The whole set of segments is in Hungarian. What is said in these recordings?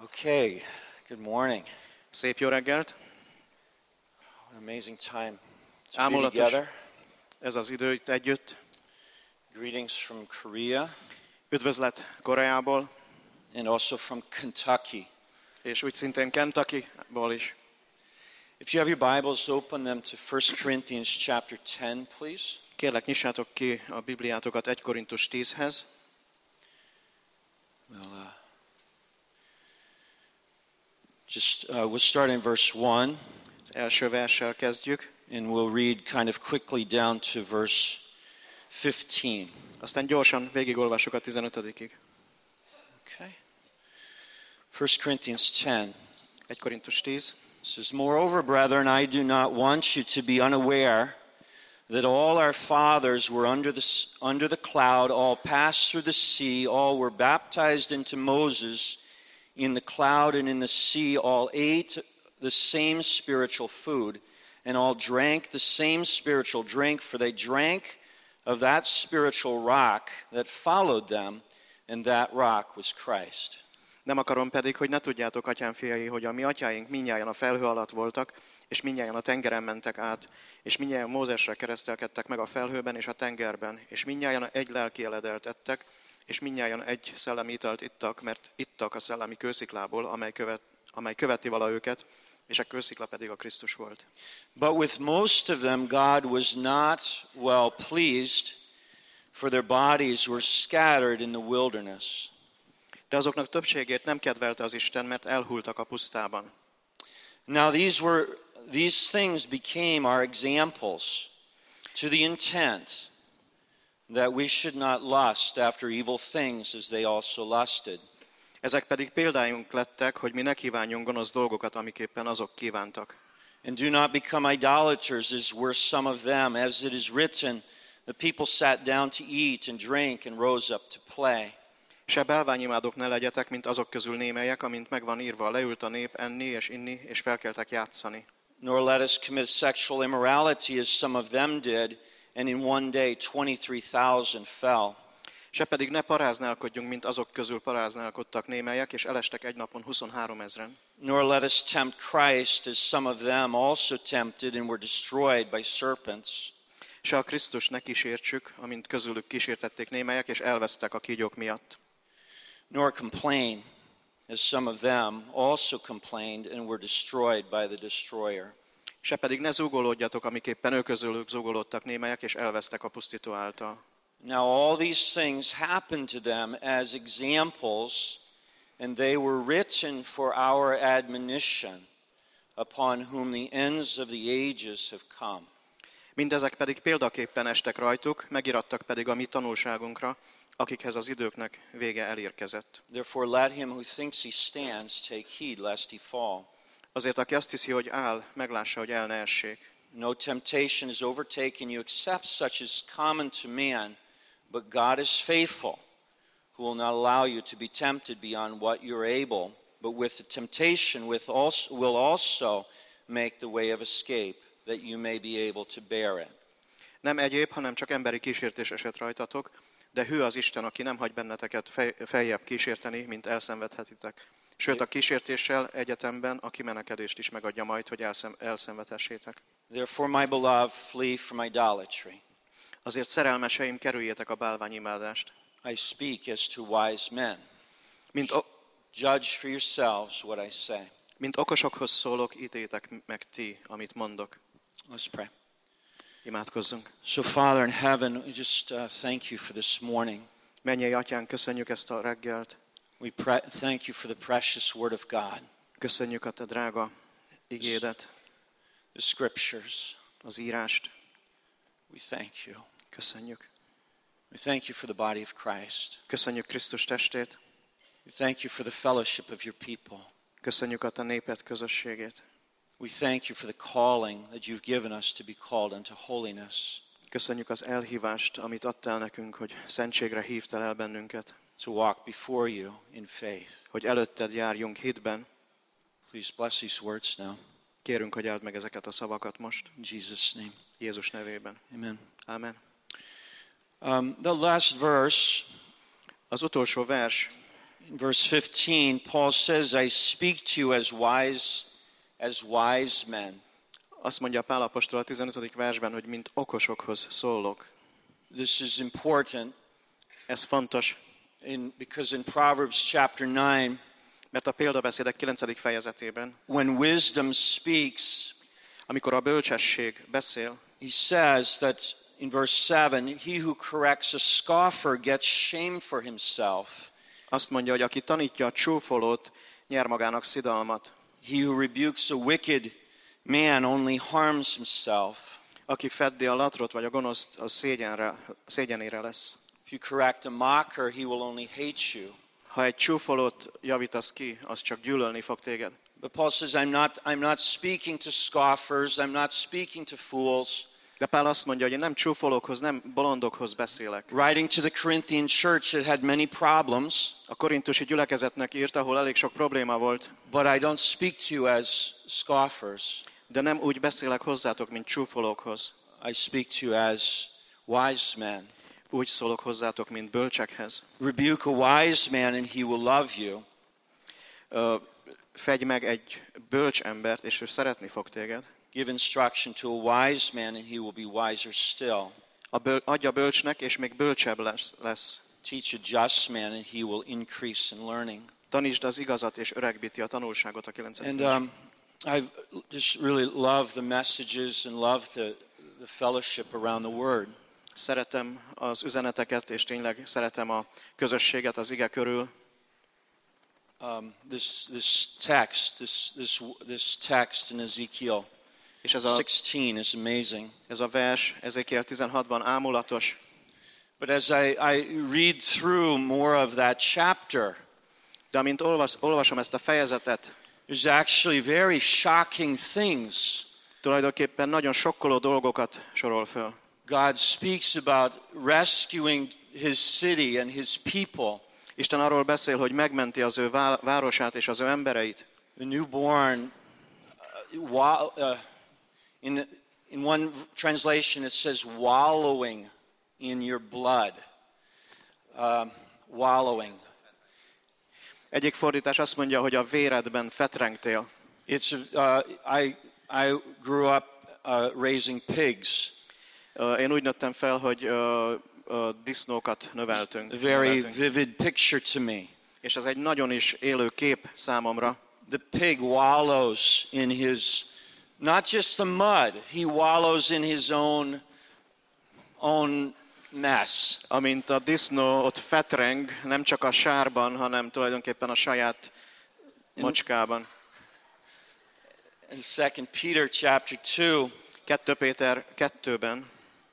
Okay, good morning. Szép jó reggelt! What an amazing time to be Ámulatos together. ez az idő itt együtt. Greetings from Korea Üdvözlet Koreából, and also from Kentucky. és úgy szintén Kentuckyból is. If you have your Bibles, open them to 1 Corinthians chapter 10, please. Kérlek, nyissátok ki a Bibliátokat 1 Korintus 10-hez. We'll start in verse 1, Az első verssel kezdjük, and we'll read kind of quickly down to verse 15. aztán gyorsan végigolvassuk a 15-ig. Okay. 1 Corinthians 10. 1 Korintus 10. It says, "Moreover, brethren, I do not want you to be unaware that all our fathers were under the cloud, all passed through the sea, all were baptized into Moses in the cloud and in the sea, all ate the same spiritual food, and all drank the same spiritual drink, for they drank of that spiritual rock that followed them, and that rock was Christ." Nem akarom pedig, hogy ne tudjátok, atyám fiai, hogy a mi atyáink mindnyájan a felhő alatt voltak, és mindnyájan a tengeren mentek át, és mindnyájan Mózesre keresztelkedtek meg a felhőben és a tengerben, és mindnyájan egy lelki eledelt ettek, és mindnyájan egy szellemi italt ittak, mert ittak a szellemi kősziklából, amely követi vala őket, és a kőszikla pedig a Krisztus volt. But with most of them God was not well pleased, for their bodies were scattered in the wilderness. De azoknak többségét nem kedvelte az Isten, mert elhultak a pusztában. Now these things became our examples, to the intent that we should not lust after evil things as they also lusted. Ezek pedig példáink lettek, hogy mi ne kívánjunk gonosz dolgokat, amiképpen azok kívántak. And do not become idolaters as were some of them, as it is written, the people sat down to eat and drink and rose up to play. Se bálványimádók ne legyetek, mint azok közül némelyek, amint megvan írva, leült a nép enni és inni, és felkeltek játszani. Nor let us commit sexual immorality as some of them did, and in one day 23,000 fell. Se pedig ne paráználkodjunk, mint azok közül paráználkodtak némelyek, és elestek egy napon 23 000. Nor let us tempt Christ as some of them also tempted and were destroyed by serpents. Se a Krisztus ne kísértsük, amint közülük kísértették némelyek, és elvesztek a kígyók miatt. Nor complain, as some of them also complained and were destroyed by the destroyer. Se pedig ne zúgolódjatok, amiképpen ők közülük zúgolódtak némelyek, és elvesztek a pusztító által. Now all these things happened to them as examples, and they were written for our admonition, upon whom the ends of the ages have come. Mindezek pedig példaképpen estek rajtuk, megirattak pedig a mi tanulságunkra, akikhez az időknek vége elérkezett. Therefore let him who thinks he stands take heed lest he fall. Azért, aki azt hiszi, hogy áll, meglássa, hogy el ne essék. No temptation has overtaken you except such as common to man, but God is faithful, who will not allow you to be tempted beyond what you're able, but with the temptation will also make the way of escape, that you may be able to bear it. Nem egyéb, hanem csak emberi kísértés esett rajtatok, de hű az Isten, aki nem hagy benneteket feljebb kísérteni, mint elszenvedhetitek. Sőt, a kísértéssel egyetemben a kimenekedést is megadja majd, hogy elszenvedhessétek. Therefore, my beloved, flee from idolatry. Azért szerelmeseim, kerüljétek a bálványimádást. I speak as to wise men. Judge for yourselves what I say. Mint okosokhoz szólok, ítéljétek meg ti, amit mondok. Let's pray. Imádkozzunk. So, Father in heaven, we just thank you for this morning. Mennyei Atyánk, köszönjük ezt a reggelt. We thank you for the precious word of God. Köszönjük a te drága igédet, The scriptures. az írást. We thank you. Köszönjük. We thank you for the body of Christ. Köszönjük Krisztus testét. We thank you for the fellowship of your people. Köszönjük a te néped közösségét. We thank you for the calling that you've given us to be called unto holiness. Köszönjük az elhívást, amit adtál nekünk, hogy szentségre hívtál el bennünket. To walk before you in faith. Hogy előtted járjunk hitben. Please bless these words now. Kérünk, hogy áld meg ezeket a szavakat most. In Jesus' name. Jézus nevében. Amen. Amen. The last verse Az utolsó vers In verse 15, Paul says, I speak to you as wise men. Azt mondja Pál apostol a 15. versben, hogy mint okosokhoz szólok. This is important Ez fontos, because in Proverbs chapter 9, mert a példabeszédek 9. fejezetében, when wisdom speaks, amikor a bölcsesség beszél, he says that in verse 7, he who corrects a scoffer gets shame for himself. azt mondja, hogy aki tanítja a csúfolót, nyer magának szidalmat. He who rebukes a wicked man only harms himself. Aki feddi a latrot vagy a gonoszt, az szégyenére lesz. If you correct a mocker, he will only hate you. Ha egy csúfolót javítasz ki, az csak gyűlölni fog téged. But Paul says, I'm not speaking to scoffers, I'm not speaking to fools. De Pál azt mondja, hogy én nem csúfolókhoz, nem bolondokhoz beszélek. Writing to the Corinthian church, it had many problems. A korintusi gyülekezetnek írt, ahol elég sok probléma volt. But I don't speak to you as scoffers. De nem úgy beszélek hozzátok, mint csúfolókhoz. I speak to you as wise men. Úgy szólok hozzátok, mint bölcsekhez. Rebuke a wise man and he will love you. Fedj meg egy bölcs embert, és ő szeretni fog téged. Give instruction to a wise man and he will be wiser still. Adja bölcsnek, és még bölcsebb lesz. Teach a just man and he will increase in learning. Tanítsd az igazat, és öregbíti a tanulságot a 9. And I just really love the messages and love the fellowship around the word. Szeretem az üzeneteket, és tényleg szeretem a közösséget az ige körül. This text in Ezekiel És ez a 16 is amazing. Ez a vers Ezékiel 16-ban ámulatos. But as I read through more of that chapter, de amint olvasom ezt a fejezetet, there's actually very shocking things. Tulajdonképpen nagyon sokkoló dolgokat sorol föl. God speaks about rescuing his city and his people. Isten arról beszél, hogy megmenti az ő városát és az ő embereit. The newborn, in one translation it says wallowing in your blood. Wallowing. Egyik fordítás azt mondja, hogy a véredben fetrengtél. I grew up raising pigs. Én úgy nőttem fel, hogy disznókat növeltünk. A very vivid picture to me. És ez egy nagyon is élő kép számomra. The pig wallows in his, not just the mud, he wallows in his own mess. Amint a disznó ott fetreng, nem csak a sárban, hanem tulajdonképpen a saját macskában. In 2 Peter chapter 2, 2 Péter 2-ben,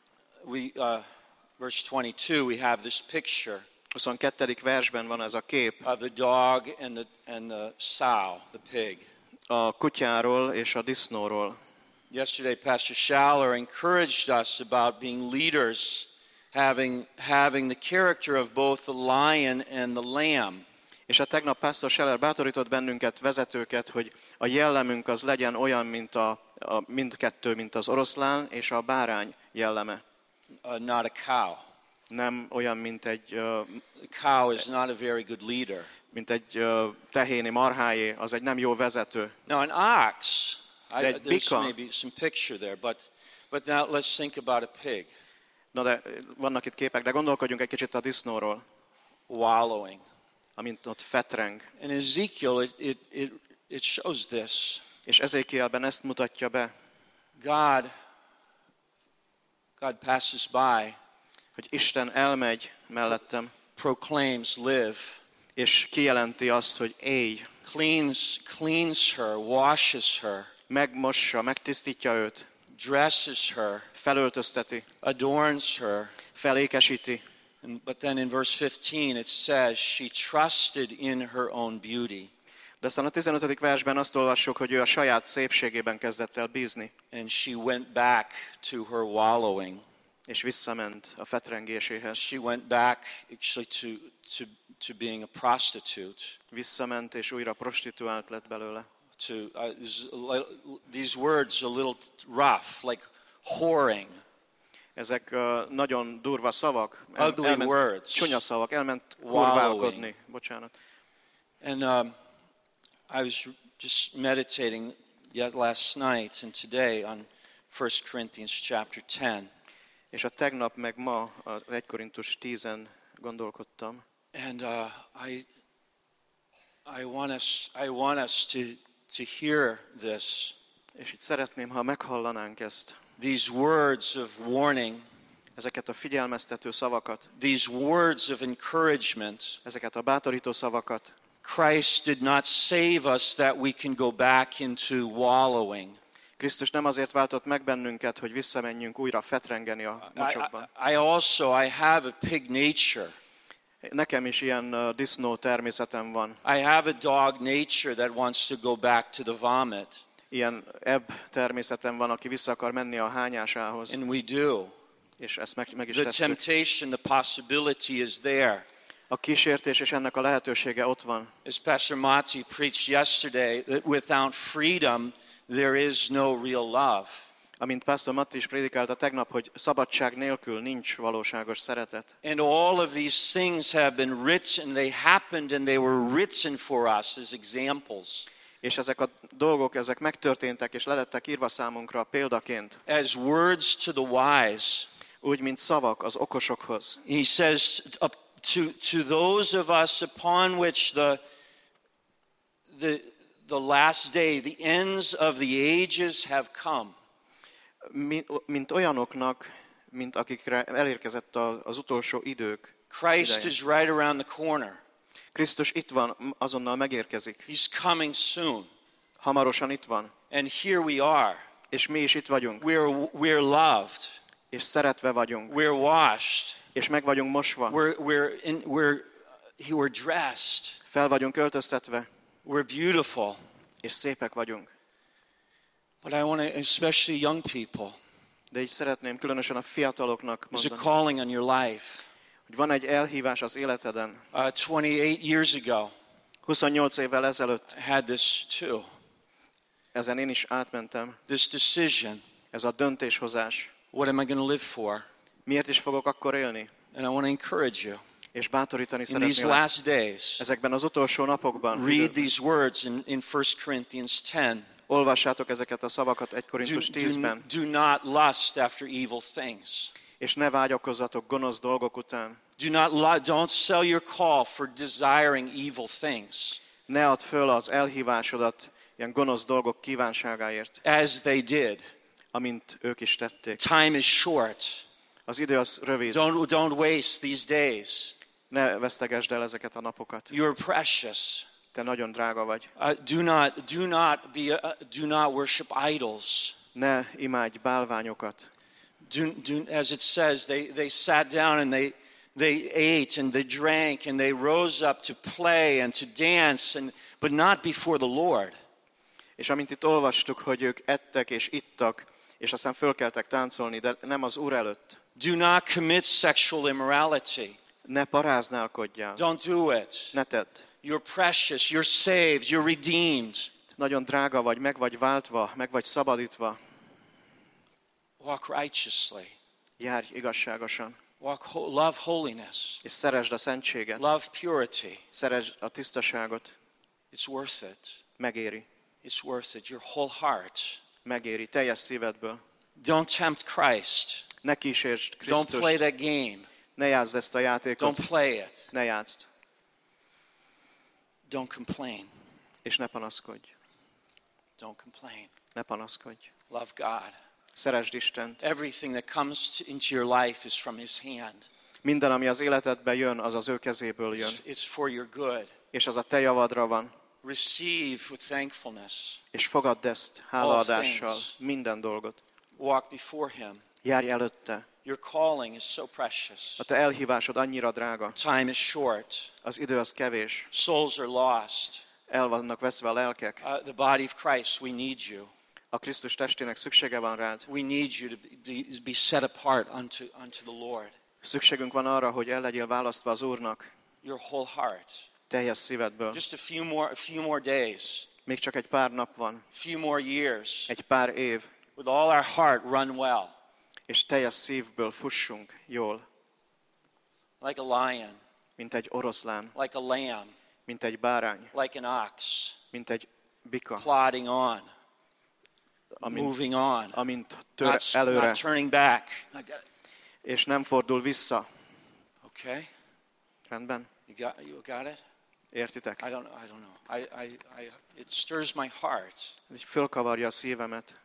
verse 22, we have this picture. 22. versben van ez a kép. Of the dog and the sow, the pig. A kutyáról és a disznóról. Yesterday, Pastor Schaller encouraged us about being leaders, having the character of both the lion and the lamb. És a tegnap Pastor Schaller bátorított bennünket, vezetőket, hogy a jellemünk az legyen olyan, mint mindkettő, mint az oroszlán és a bárány jelleme. Not a cow. Nem olyan, mint egy a cow is not a very good leader. Mint egy tehéni marháé, az egy nem jó vezető. Now an ox, there's maybe some picture there, but now let's think about a pig. Na de vannak itt képek, de gondolkodjunk egy kicsit a disznóról. Wallowing. Amint ott fetreng. And Ezekiel, it shows this. És Ezékielben ezt mutatja be. God passes by. Hogy Isten elmegy mellettem. Proclaims live. És kijelenti azt, hogy élj. Cleans her, washes her. Megmossa, megtisztítja őt. Dresses her. Felöltözteti. Adorns her. Felékesíti. But then in verse 15 it says she trusted in her own beauty. De aztán a 15. versben azt olvassuk, hogy ő a saját szépségében kezdett el bízni. And she went back to her wallowing. És visszament a fetrengéséhez. She went back actually to being a prostitute. Visszament és újra prostituált lett belőle. These words are a little rough, like whoring. Ezek nagyon durva szavak. Ugly words. Csúnya szavak, elment kurválkodni. Bocsánat. And I was just meditating yet last night and today on 1 Corinthians chapter 10. És a tegnap meg ma az 1 Korintus 10-en gondolkodtam. And I want us to hear this. És itt szeretném, ha meghallanánk ezt. These words of warning, Ezeket a figyelmeztető szavakat, these words of encouragement. ezeket a bátorító szavakat. Christ did not save us that we can go back into wallowing. Krisztus nem azért váltott meg bennünket, hogy visszamenjünk újra fetrengeni a mocsokban. I have a pig nature. Nekem is ilyen disznó természetem van. I have a dog nature that wants to go back to the vomit. Ilyen ebb természetem van, aki vissza akar menni a hányásához. And we do. És ezt meg is The tesszük. temptation, the possibility is there. A kísértés és ennek a lehetősége ott van. As Pastor Mati preached yesterday, that without freedom there is no real love. Amint Pastor Matti is prédikálta tegnap, hogy szabadság nélkül nincs valóságos szeretet. And all of these things have been written, they happened and they were written for us as examples. És ezek a dolgok, ezek megtörténtek és le lettek írva számunkra példaként. As words to the wise. Úgy, mint szavak az okosokhoz. He says to those of us upon which the last day, the ends of the ages have come. Mint olyanoknak, mint akikre elérkezett az utolsó idők. Christ ideje. is right around the corner. Krisztus itt van, azonnal megérkezik. He's coming soon. Hamarosan itt van. And here we are. És mi is itt vagyunk. We're loved. És szeretve vagyunk. We're washed. És meg vagyunk mosva. We're dressed. Fel vagyunk öltöztetve. We're beautiful. És szépek vagyunk. But I want to, especially young people. De így szeretném különösen a fiataloknak There's a mondani, calling on your life. hogy van egy elhívás az életeden. 28 years ago, 28 évvel ezelőtt I had this too. ezen én is átmentem. This decision. Ez a döntéshozás. What am I going to live for? Miért is fogok akkor élni? And I want to encourage you. És bátorítani In these szeretném. last days, Ezekben az utolsó napokban read these words in 1 Corinthians 10. olvassátok ezeket a szavakat 1 Korintus 10-ben. Do not lust after evil things. És ne vágyakozzatok gonosz dolgok után. Don't sell your call for desiring evil things. Ne add föl az elhívásodat ilyen gonosz dolgok kívánságáért, as they did. amint ők is tették. Time is short. Az idő az rövid. Don't waste these days. Ne vesztegesd el ezeket a napokat. You're precious. Te nagyon drága vagy. Do not worship idols. Ne imádj bálványokat. As it says, they sat down and they ate and they drank and they rose up to play and to dance, but not before the Lord. És amint itt olvastuk, hogy ők ettek és ittak, és aztán fölkeltek táncolni, de nem az Úr előtt. Do not commit sexual immorality. Ne paráználkodjál. Don't do it. Ne tedd. You're precious, you're saved, you're redeemed. Nagyon drága vagy váltva, meg vagy szabadítva. Walk righteously. Járj igazságosan. Love holiness. És szeresd a szentséget. Love purity. Szeresd a tisztaságot. It's worth it. Megéri. It's worth it. Your whole heart. Megéri, teljes szívedből. Don't tempt Christ. Ne kísérsd Don't play Krisztust. that game. Ne játszd ezt a játékot. Don't play it. Ne játszd. Don't complain. És ne panaszkodj. Don't complain. Ne panaszkodj. Love God. Szeresd Istent. Everything that comes into your life is from His hand. Minden, ami az életedbe jön, az az ő kezéből jön. It's for your good. És az a te javadra van. Receive with thankfulness. És fogadd ezt hálaadással, minden dolgot. Walk before Him. Járj előtte. Your calling is so precious. A te elhívásod annyira drága. Time is short. Az idő az kevés. Souls are lost. El vannak veszve a lelkek. The body of Christ, we need you. A Krisztus testének szüksége van rád. We need you to be set apart unto the Lord. Szükségünk van arra, hogy el legyél választva az Úrnak. Your whole heart. Teljes szívedből. Just a few more days. Még csak egy pár nap van. Few more years. Egy pár év. With all our heart, run well. És teljes szívből fussunk jól. Like a lion. Mint egy oroszlán. Like a lamb. mint egy bárány, like an ox, mint egy bika, plodding on, moving on, amint tör előre, not turning back. I got it. és nem fordul vissza. Okay, Rendben? you got it? Értitek? I don't know. It stirs my heart. Ez így fölkavarja a szívemet.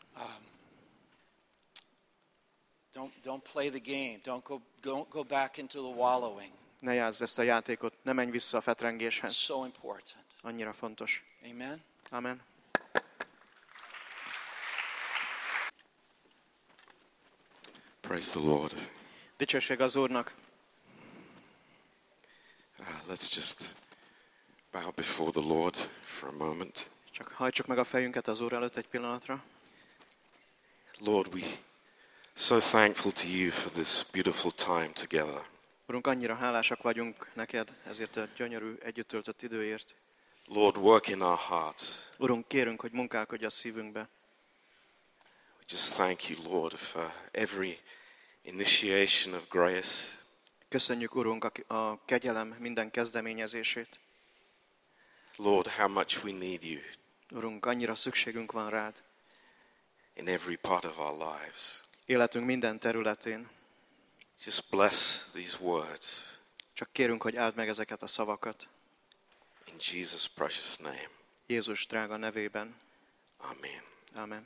Don't play the game. Don't go back into the wallowing. Ne játszd ezt a játékot, ne menj vissza a It's fetrengéshez. so important. Annyira fontos. Amen. Amen. Praise the Lord. Dicsőség az Úrnak. Let's just bow before the Lord for a moment. Csak hajtsuk meg a fejünket az Úr előtt egy pillanatra. Lord, we so thankful to you for this beautiful time together. Urunk, annyira hálásak vagyunk neked ezért a gyönyörű együtt töltött időért. Lord, work in our hearts. Urunk, kérünk, hogy munkálkodj a szívünkbe. We just thank you, Lord, for every initiation of grace. Köszönjük, Urunk, a kegyelem minden kezdeményezését. Lord, how much we need you Urunk, annyira szükségünk van rád. in every part of our lives. Életünk minden területén. Just bless these words Csak kérünk, hogy áld meg ezeket a szavakat. in Jesus' precious name. Jézus drága nevében. Amen. Amen.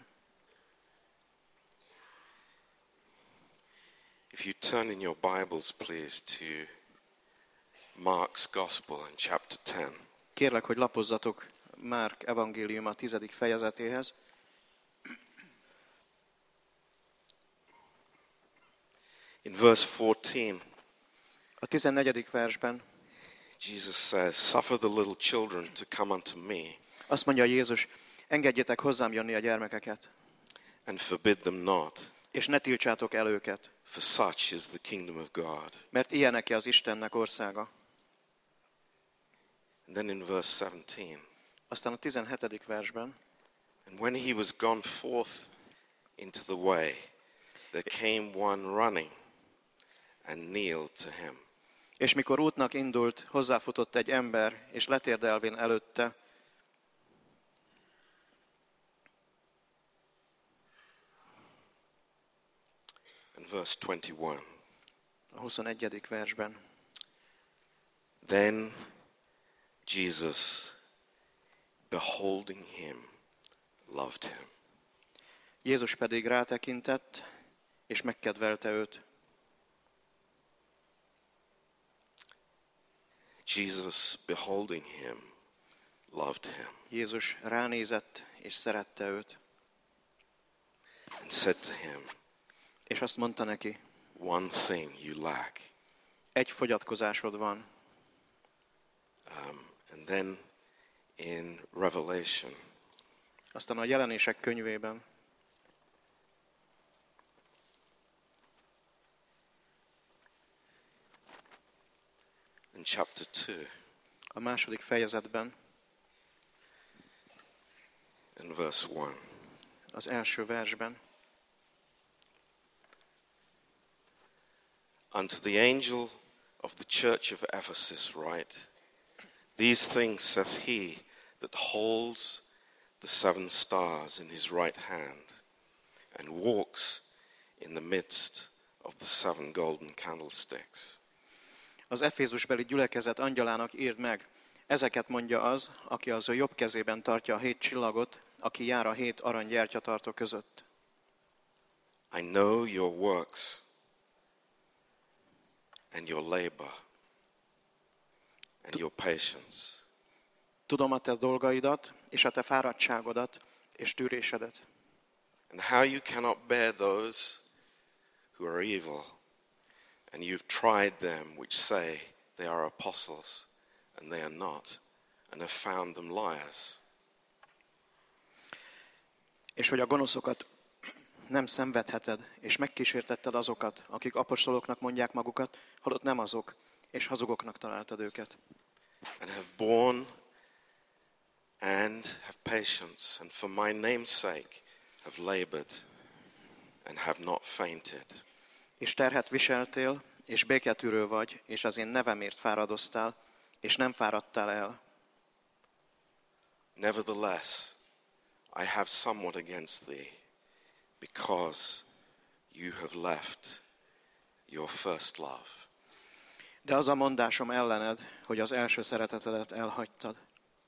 If you turn in your Bibles, please, to Mark's Gospel in chapter 10. Kérlek, hogy lapozzatok Márk evangéliuma 10. fejezetéhez. In verse 14, A 14. versben Jesus says, "Suffer the little children to come unto me, azt mondja Jézus, engedjetek hozzám jönni a gyermekeket, and forbid them not, és ne tiltsátok el őket, for such is the kingdom of God." mert ilyeneké az Istennek országa. And then in verse 17, Aztán a 17. versben, "And when he was gone forth into the way, there came one running and kneeled to him." és mikor útnak indult, hozzáfutott egy ember, és letérdelvén előtte, And verse 21, a 21. versben. "Then Jesus, beholding him, loved him." Jézus pedig rátekintett, és megkedvelte őt. Jesus, beholding him, loved him, Jézus ránézett, és szerette őt. and said to him, És azt mondta neki, "One thing you lack." egy fogyatkozásod van. And then in Revelation, Aztán a Jelenések könyvében, in chapter 2, a 2. fejezetben, in verse 1, az első versben, "Unto the angel of the church of Ephesus write, These things saith he that holds the 7 stars in his right hand, and walks in the midst of the 7 golden candlesticks." az Efézusbeli gyülekezet angyalának írd meg, ezeket mondja az, aki az ő jobb kezében tartja a 7 csillagot, aki jár a 7 arany gyertyatartó között. "I know your works and your labor and your patience, Tudom a te dolgaidat, és a te fáradtságodat, és tűrésedet. and how you cannot bear those who are evil, and you've tried them which say they are apostles, and they are not, and have found them liars. És hogy a gonoszokat nem szenvedheted, és megkísértetted azokat, akik apostoloknak mondják magukat, holott nem azok, és hazugoknak találtad őket. And have borne and have patience, and for my name's sake have labored and have not fainted. És terhet viseltél, és béketűrő vagy, és az én nevemért fáradoztál, és nem fáradtál el. Nevertheless, I have somewhat against thee, because you have left your first love. De az a mondásom ellened, hogy az első szeretetedet elhagytad.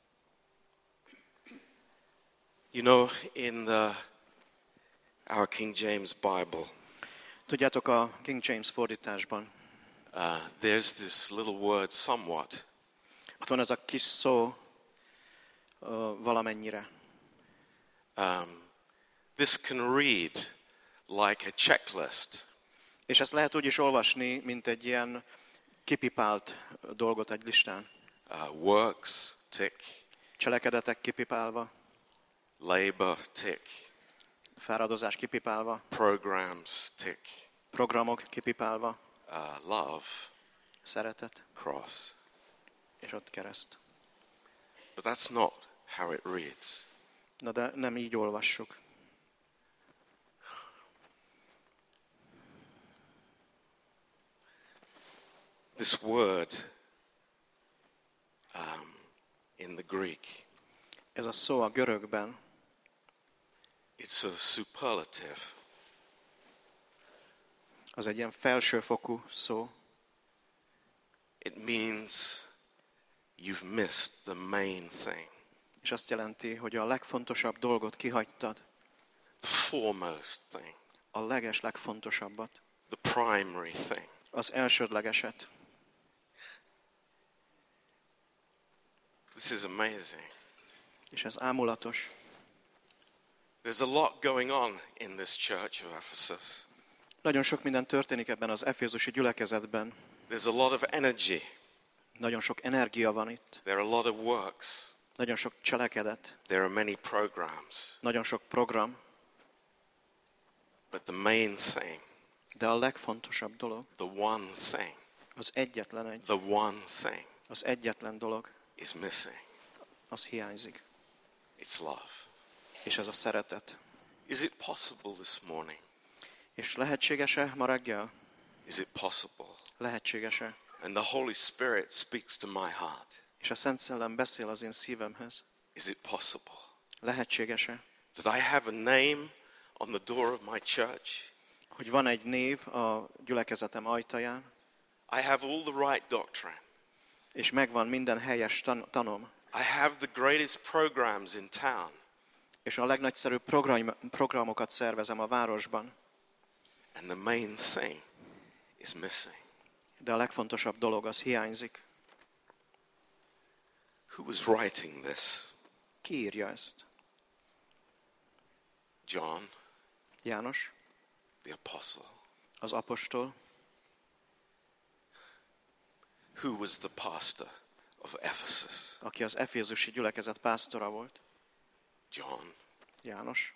You know, in our King James Bible, Tudjátok, a King James fordításban there's this little word, somewhat. ott van ez a kis szó, valamennyire. This can read like a checklist. És ezt lehet úgy is olvasni, mint egy ilyen kipipált dolgot egy listán. Works, tick. Cselekedetek kipipálva, Labor, tick. fáradozás kipipálva, Programs, tick. programok kipipálva, Love, szeretet, cross. és ott kereszt. But that's not how it reads. Na de nem így olvassuk. This word in the Greek, Ez a szó a görögben, it's a superlative. az egy ilyen felsőfokú szó. It means you've missed the main thing, És azt jelenti, hogy a legfontosabb dolgot kihagytad, the foremost thing, a legfontosabbat, the primary thing. az elsődlegeset. This is amazing. És ez ámulatos. There's a lot going on in this church of Ephesus. Nagyon sok minden történik ebben az efézusi gyülekezetben. There's a lot of energy. Nagyon sok energia van itt. There are a lot of works. Nagyon sok cselekedet. There are many programs. Nagyon sok program. But the main thing, De a legfontosabb dolog, the one thing, az egyetlen egy, the one thing az egyetlen dolog, is missing. az hiányzik. It's love. És ez a szeretet. Is it possible this morning? És lehetséges-e ma reggel? Is it possible? Lehetséges-e? And the Holy Spirit speaks to my heart. És a Szent Szellem beszél az én szívemhez. Is it possible Lehetséges-e? that I have a name on the door of my church? Hogy van egy név a gyülekezetem ajtaján, I have all the right doctrine. és megvan minden helyes tanom, I have the greatest programs in town. és a legnagyszerűbb programokat szervezem a városban, And the main thing is missing. de a legfontosabb dolog az hiányzik. Who was writing this? Ki írja ezt? John, János, the apostle. az apostol. Who was the pastor of Ephesus? Aki az efézusi gyülekezet pásztora volt. John. János.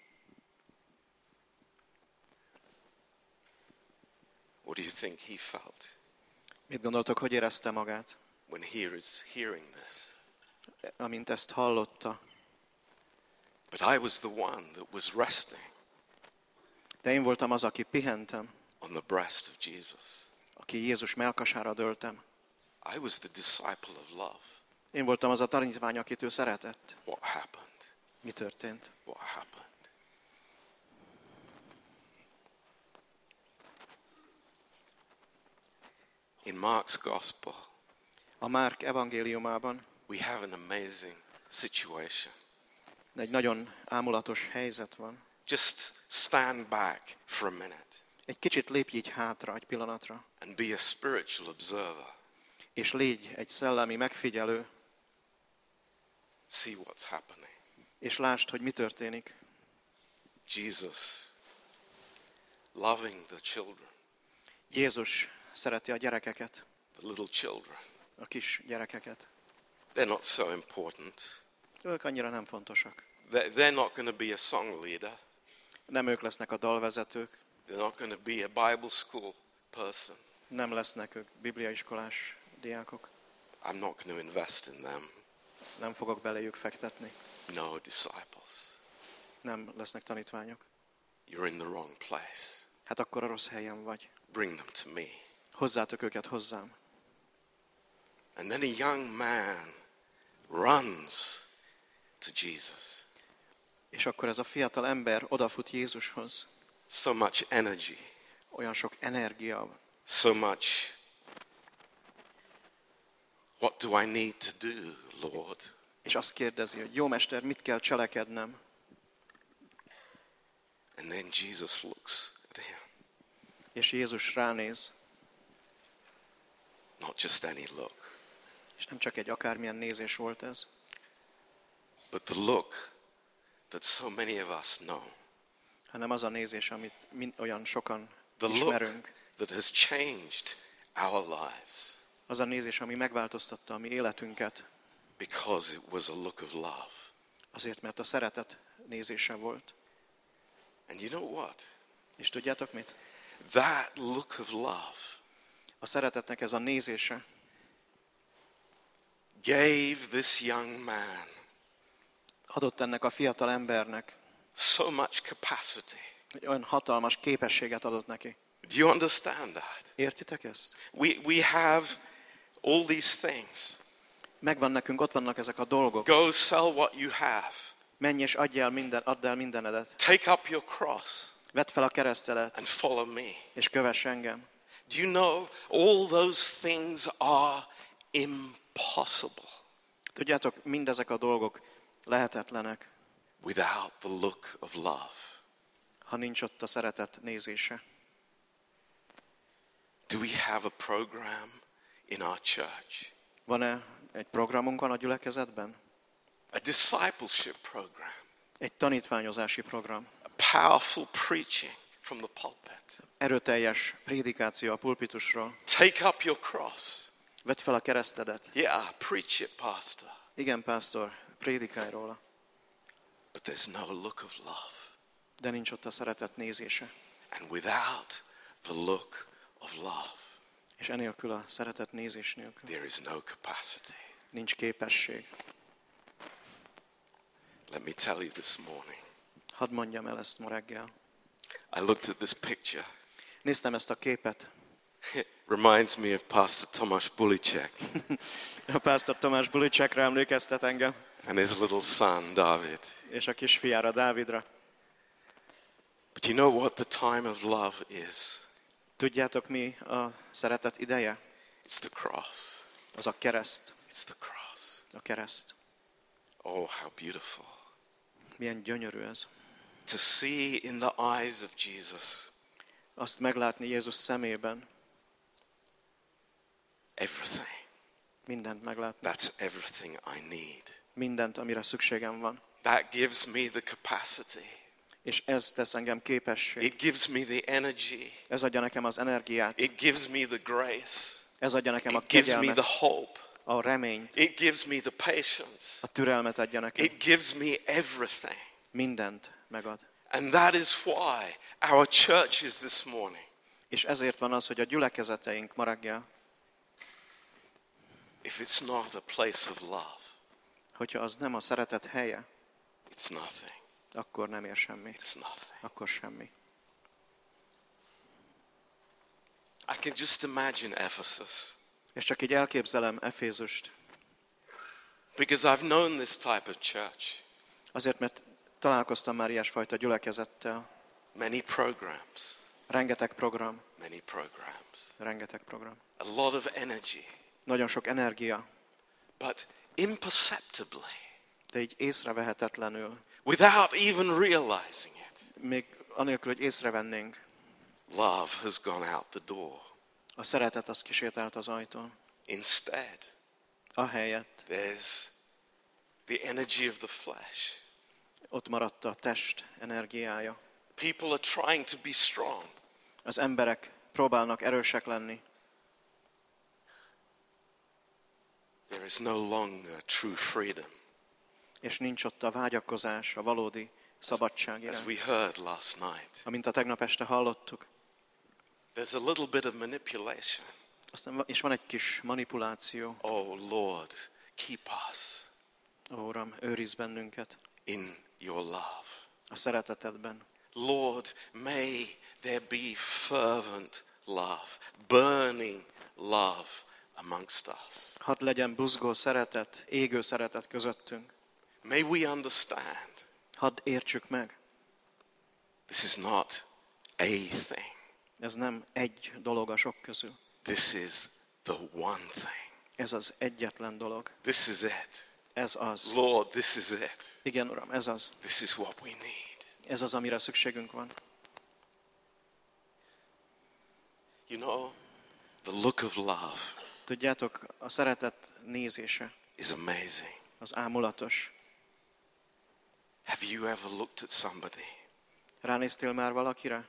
What do you think he felt Mit gondoltok, hogy érezte magát, when he is hearing this? amint ezt hallotta? But I was the one that was resting De én voltam az, aki pihentem, on the breast of Jesus. aki Jézus mellkasára dőltem. I was the disciple of love. Én voltam az a tanítvány, akit ő szeretett. What happened? Mi történt? What happened? In Mark's gospel, A Márk evangéliumában we have an amazing situation. egy nagyon ámulatos helyzet van. Just stand back for a minute Egy kicsit lépj így hátra egy pillanatra, and be a spiritual observer. és légy egy szellemi megfigyelő, See what's happening. és lásd, hogy mi történik. Jesus loving the children, Jézus szereti a gyerekeket, the little children. a kis gyerekeket. They're not so important. Ők annyira nem fontosak. They're not going to be a song leader. Nem ők lesznek a dalvezetők, They're not going to be a Bible school person. nem lesznek ők bibliaiskolás diákok. I'm not going to invest in them. Nem fogok beléjük fektetni. No disciples. Nem lesznek tanítványok. You're in the wrong place. Hát akkor a rossz helyen vagy. Bring them to me. Hozzátok őket hozzám. And then a young man runs to Jesus. És akkor ez a fiatal ember odafut Jézushoz. So much energy, Olyan sok energia, so much. What do I need to do, Lord? és azt kérdezi, hogy jó mester, mit kell cselekednem? And then Jesus looks at him. És Jézus ránéz, Not just any look, és nem csak egy akármilyen nézés volt ez, but the look that so many of us know. hanem az a nézés, amit olyan sokan The look ismerünk. that has changed our lives Az a nézés, ami megváltoztatta a mi életünket, because it was a look of love. azért, mert a szeretet nézése volt. And you know what? És tudjátok mit? That look of love A szeretetnek ez a nézése gave this young man adott ennek a fiatal embernek, so much capacity. egy olyan hatalmas képességet adott neki. Do you understand that? Értitek ezt? We have all these things. Megvan nekünk, ott vannak ezek a dolgok. Go sell what you have. Menj és add el mindenedet. Take up your cross Vedd fel a keresztelet, and follow me. és kövess engem. Do you know all those things are impossible Tudjátok, mindezek a dolgok lehetetlenek, without the look of love? ha nincs ott a szeretet nézése. Do we have a program in our church? Van-e egy programunkon a gyülekezetben? A discipleship program. Egy tanítványozási program. A powerful preaching from the pulpit. Erőteljes prédikáció a pulpitusról. Take up your cross. Vedd fel a keresztedet. Yeah, preach it, pastor. Igen, pásztor, prédikálj róla. But there's no look of love. De nincs ott a szeretet nézése. And without the look of love, És enélkül, a szeretet nézés nélkül there is no capacity. nincs képesség. Let me tell you this morning. Hadd mondjam el ezt ma reggel. I looked at this picture. Néztem ezt a képet. It reminds me of Pastor Tomasz Bulicek A pásztor Tamás Bulicsekre emlékeztet engem, and his little son, David. és a kisfiára, Dávidra. But you know what the time of love is? Tudjátok, mi a szeretet ideje? It's the cross. Az a kereszt. It's the cross. A kereszt. Oh, how beautiful. Milyen gyönyörű ez. To see in the eyes of Jesus Azt meglátni Jézus szemében. everything. Mindent meglátni. That's everything I need. Mindent, amire szükségem van. That gives me the capacity. És ez tesz engem képessé. It gives me the energy. Ez adja nekem az energiát. It gives me the grace. Ez adja nekem a It gives me kegyelmet, the hope. a reményt, It gives me the patience. a türelmet adja nekem. It gives me everything. Mindent megad. And that is why our church is this morning. És ezért van az, hogy a gyülekezeteink ma reggel, If it's not a place of love, hogyha az nem a szeretet helye, it's nothing. akkor nem ér semmit. It's nothing. Akkor semmi. I can just imagine Ephesus És csak így elképzelem Efézust. because I've known this type of church. Azért, mert találkoztam már ilyesfajta gyülekezettel. Many programs, Rengeteg program, many programs. rengeteg program. A lot of energy, Nagyon sok energia, but imperceptibly, de így észrevehetetlenül, without even realizing it, még anélkül, hogy észrevennénk, love has gone out the door. a szeretet az kisétált az ajtón. Instead, Ahelyett there's the energy of the flesh. ott maradt a test energiája. People are trying to be strong. Az emberek próbálnak erősek lenni. There is no longer true freedom. És nincs ott a vágyakozás, a valódi szabadság As iránt. we heard last night, Amint a tegnap este hallottuk. there's a little bit of manipulation. Aztán és van egy kis manipuláció. Oh Lord, keep us Ó, Uram, őrizz bennünket in your love. a szeretetedben. Lord, may there be fervent love, burning love amongst us. Hadd legyen buzgó szeretet, égő szeretet közöttünk. May we understand Hadd értsük meg, this is not a thing. ez nem egy dolog a sok közül. This is the one thing. Ez az egyetlen dolog. This is it. Ez az. Lord, this is it. Igen, Uram, ez az. This is what we need. Ez az, amire szükségünk van. You know, the look of love Tudjátok, a szeretet nézése is amazing. az ámulatos. Have you ever looked at somebody Ránéztél már valakire?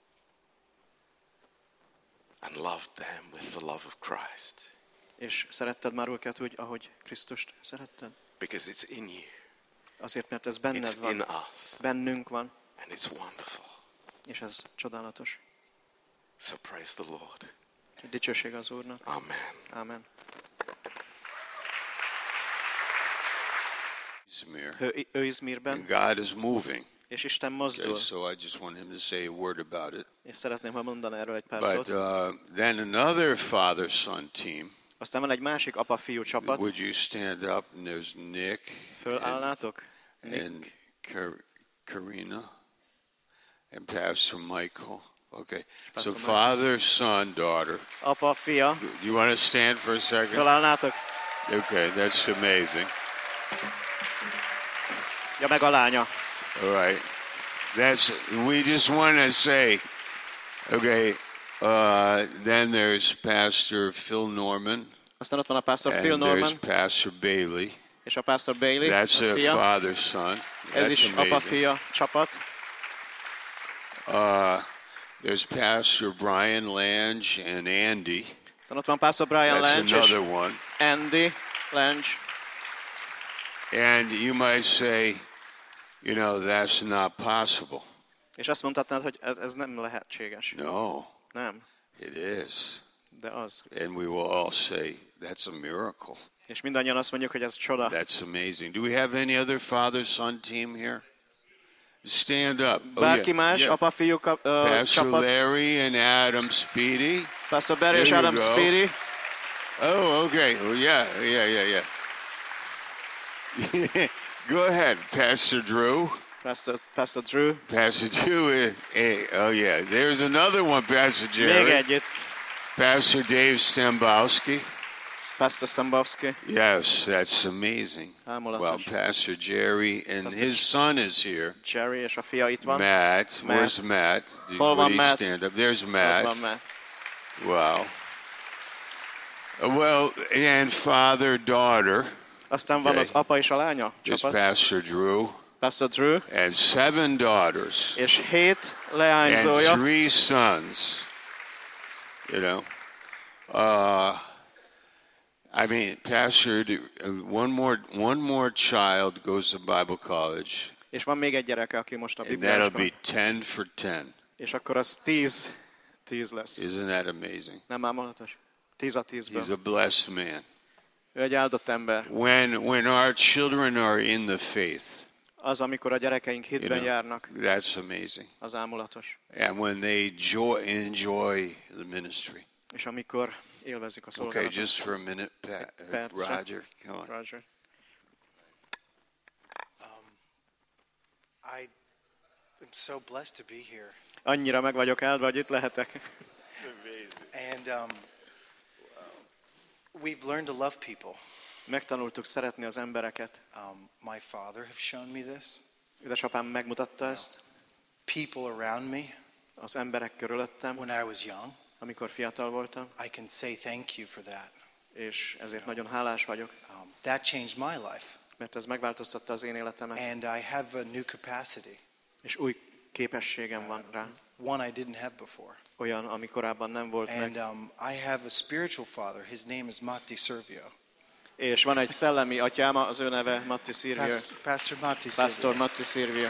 and loved them with the love of Christ? És szeretted már őket úgy, ahogy Krisztust szeretted? Because it's in you. Azért, mert ez It's benned in van, us. bennünk van, And it's wonderful. és ez csodálatos. So praise the Lord. Dicsőség az Úrnak. Amen. Amen. Izmir. Ő Izmirben, And God is moving. és Isten Okay, mozdul. so I just want him to say a word about it. És szeretném, ha mondani erről egy pár But szót. then another father-son team. Aztán van egy másik apa-fiú csapat. Would you stand up? And there's Nick Fölállnátok? and Karina and Pastor Michael. Okay. Pastor So Michael. father, son, daughter. Apa, fia. You want to stand for a second? Fölállnátok? Okay, that's amazing. Ja, meg a lánya. All right. We just want to say, okay, then there's Pastor Phil Norman, Aztán ott van a Pastor Phil and there's Norman, Pastor Bailey. és a Pastor Bailey, That's a a fia. father-son. Ez That's is amazing. apa-fia csapat. There's Pastor Brian Lange and Andy. Aztán ott van Pastor Brian That's Lange és another one. Andy Lange. And you might say, you know, that's not possible. És azt mondhatnád, hogy ez nem lehetséges. No, Nem, it is. de az. And we will all say, that's a miracle. És mindannyian azt mondjuk, hogy ez csoda. That's amazing. Do we have any other father-son team here? Stand up. Bárki más, Yeah. apa-fiú Pastor csapat. Larry and Adam Speedy. Pastor Barry és There you Adam go. Speedy. Oh, okay. Well, yeah. Go ahead, Pastor Drew. Pastor Drew. Pastor Drew. Oh, yeah. There's another one, Pastor Még Jerry. egy itt. Pastor Dave Stambowski. Pastor Stambowski. Yes, that's amazing. Ámulatos. Well, Pastor Jerry and Pastor his son is here. Jerry és a fia itt van. Matt. Where's Matt? Hol van Would he Matt? stand up? There's Ott Matt. van Matt. Wow. Well, and father, daughter. Aztán van Okay. az apa és a lánya There's csapat. Pastor Drew. Pastor Drew. And 7 daughters. És 7 And leányzója. 3 sons. You know. I mean, Pastor, one more child goes to Bible college. És van még egy gyereke, aki most a And that'll Bibliásban. be 10 for 10. És akkor az 10 lesz. Isn't that amazing? Nem ámulatos? 10 a 10-ből. He's a blessed man. Ő egy áldott ember. When our children are in the faith, Az, amikor a gyerekeink you hitben know, járnak, that's amazing. az ámulatos. And when they enjoy the ministry. És amikor élvezik a Okay, szolgálatot. just for a minute, Percre. Roger, come on. Roger. I am so blessed to be here. Annyira meg vagyok áldva, hogy itt lehetek. It's amazing. And we've learned to love people. Megtanultuk szeretni az embereket. My father has shown me this. Édesapám megmutatta ezt. People around me, Az emberek körülöttem, when I was young, amikor fiatal voltam, I can say thank you for that. és ezért nagyon hálás vagyok, That changed my life. mert ez megváltoztatta az én életemet, And I have a new capacity, és új képességem van rá. one I didn't have before. Olyan, ami korábban nem volt And meg. I have a spiritual father. His name is Matti Servio. És van egy szellemi atyám, az ő neve Matti Silvio. Pastor Matti Pastor Servio. Matti Silvio.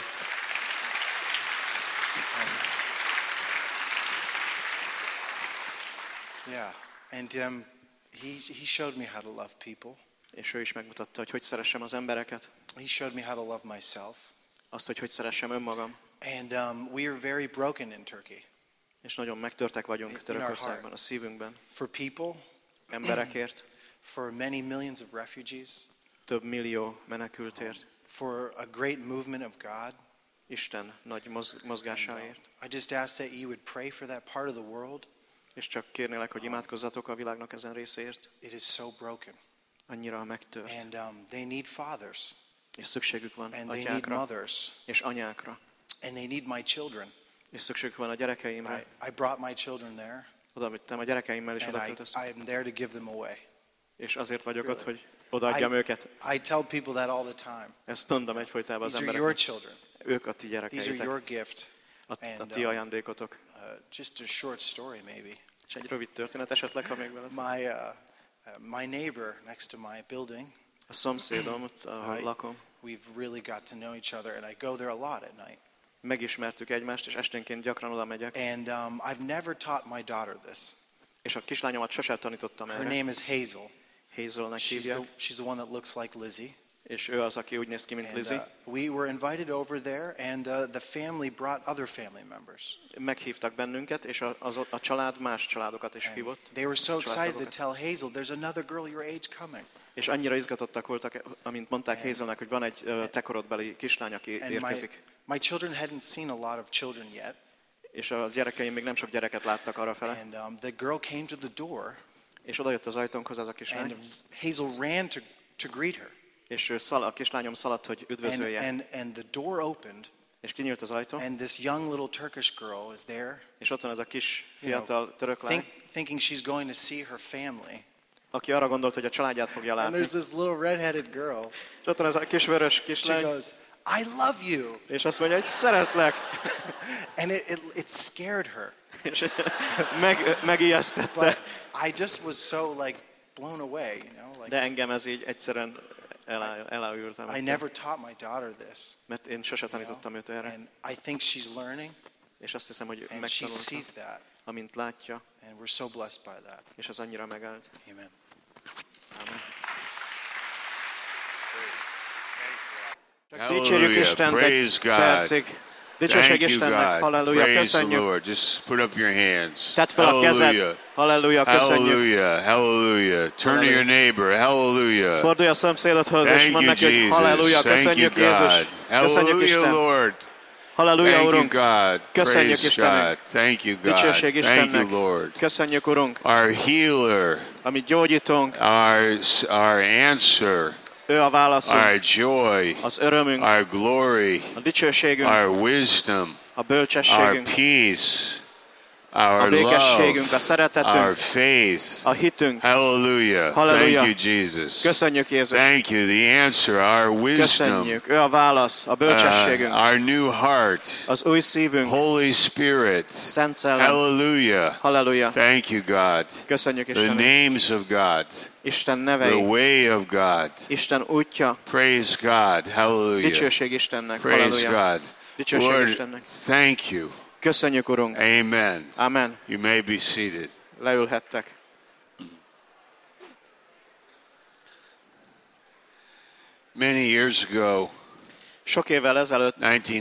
Yeah. And he showed me how to love people. És ő is megmutatta, hogy szeressem az embereket. He showed me how to love myself. Azt, hogy szeressem önmagam. And we are very broken in Turkey. És nagyon megtörtek vagyunk In our Törökországban, heart. a szívünkben. For people, Emberekért, for many millions of refugees, több millió menekültért, for a great movement of God. Isten nagy mozgásáért. I just ask that you would pray for that part of the world. És csak kérnélek, hogy imádkozzatok a világnak ezen részéért. It is so broken. Annyira megtört. And they need fathers. És szükségük van And they need atyákra mothers. és anyákra. And they need my children. És szükségük van a gyerekeimre. I brought my children there. Oda vittem a gyerekeimmel, és And oda I költöztem. am there to give them away. És azért vagyok ott, hogy odaadjam őket. I tell people that all the time. Ezt mondom egyfolytában az These are your embereknek. children. Ők a ti These are gyerekeitek. your gift. A ti ajándékotok. Just a short story, maybe. És egy rövid történet esetleg, ha még veled. My neighbor next to my building. A szomszédom, ott ahol lakom. We've really got to know each other, and I go there a lot at night. Megismertük egymást, és esténként gyakran oda megyek. And I've never taught my daughter this. És a kislányomat sosem tanítottam Her erre. name is Hazel. Hazelnek hívják. She's the one that looks like Lizzie. És ő az, aki úgy néz ki, mint And, Lizzie. we were invited over there, and the family brought other family members. Meghívtak bennünket, és a család más családokat is And hívott. they were so excited to családtagokat. tell Hazel, there's another girl your age coming. És annyira izgatottak voltak, amint mondták Hazelnek, hogy van egy te korodbeli kislány, aki And érkezik. my children hadn't seen a lot of children yet. És a gyerekeim még nem sok gyereket láttak arrafele. And the girl came to the door, És odajött az ajtónkhoz ez a kislány. and Hazel ran to greet her. És a kislányom szaladt, hogy üdvözölje. And the door opened, És kinyílt az ajtó. and this young little Turkish girl is there, És ott van ez a kis fiatal török lány, thinking she's going to see her family. aki arra gondolt, hogy a családját fogja And látni. there's this little red-headed girl. És ott van ez a kis vörös She kislány, goes, I love you. és azt mondja, hogy szeretlek. And it scared her. És megijesztette. But I just was so like blown away, you know, like De engem ez így egyszerűen elájultam. I never taught my daughter this. Mert én sose tanítottam őt erre. And I think she's learning, És azt hiszem, hogy and she sees megtanulta, that. amint látja, And we're so blessed by that. és az annyira megállt. Amen. Amen. Hallelujah. Dicsérjük Istent Praise egy God. percig. Dicsőség Thank you, Istennek. God. Halleluja. Praise the Köszönjük. Lord. Just put up your hands. Tedd fel a kezed. Hallelujah. Halleluja. Köszönjük. Hallelujah. Hallelujah. Turn to your neighbor. Hallelujah. Fordulj a szomszédodhoz, és Thank mondd you, neki, hogy Jesus. halleluja. Thank you, Köszönjük Jézus. God. Köszönjük Hallelujah, Isten. Lord. Halleluja, Thank you, Urunk. God. Köszönjük Praise Istennek. God. Thank you, God. Dicsőség Thank you, Istennek. Lord. Köszönjük, Urunk. Our healer, Amit gyógyítunk, our answer, ő a válaszunk, our joy, az örömünk, our glory, a dicsőségünk, our wisdom, a our bölcsességünk, peace, a our békességünk, a love, szeretetünk, our faith. a hitünk. Hallelujah. Hallelujah. Thank you, Jesus. Köszönjük Jézus. Thank you. The answer, our wisdom, Köszönjük. Ő a válasz, a bölcsességünk, our new heart, az új szívünk, Holy Spirit. Szent Szellem. Hallelujah. Halleluja. Thank you, God. Köszönjük The Istennek. names of God, Isten the nevei, way of God. Isten útja, Praise God. Hallelujah. dicsőség Istennek. Praise Halleluja. God. Dicsőség Lord, Istennek. thank you. Köszönjük, Urunk. Amen. Amen. You may be seated. Leülhettek. Many years ago, Sok évvel ezelőtt,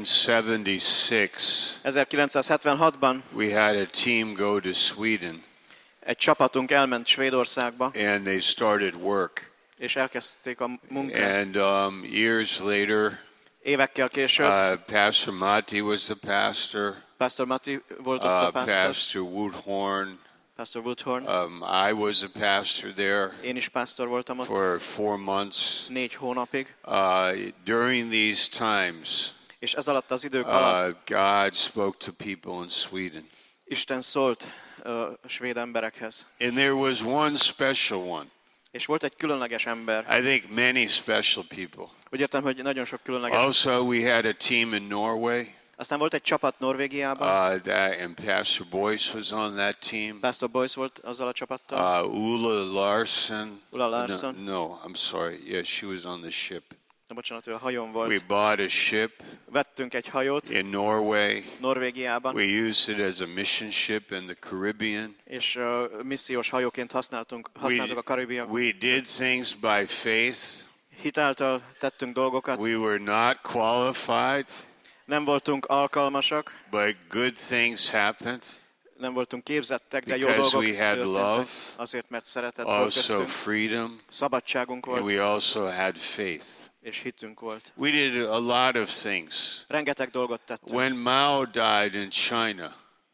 1976, 1976-ban we had a team go to Sweden egy csapatunk elment Svédországba, and they started work. és elkezdték a munkát. And years later, Évekkel később Pastor Matti was the pastor, Pastor Matti volt ott a pastor, Pastor Woodhorn. Pastor Woodhorn. I was a pastor there Én is pastor voltam ott for 4 months. 4 hónapig, During these times, és ez alatt az idők alatt God spoke to people in Sweden. Isten szólt svéd emberekhez. And there was one special one. És volt egy különleges ember. I think many special people. Úgy értem, hogy nagyon sok különleges. Also, we had a team in Norway. Aztán volt egy csapat Norvégiában. And Pastor Boyce was on that team. Pastor Boyce volt azzal a csapattal. Ulla Larson. Ulla Larsson. No, I'm sorry. Yeah, she was on the ship. De bocsánat, ő a hajón We volt. bought a ship Vettünk egy hajót in Norway. Norvégiában, We used it as a mission ship in the Caribbean. és missziós hajóként használtuk a Karibiak. We did things by faith. Hitáltal tettünk dolgokat. We were not qualified, Nem voltunk alkalmasak, but good things happened. nem voltunk képzettek, de jó because dolgok we had történtek. love, Azért, mert szeretet volt also köztünk, freedom, szabadságunk and volt, we also had faith. és hitünk volt. We did a lot of things. Rengeteg dolgot tettünk. When Mao died in China,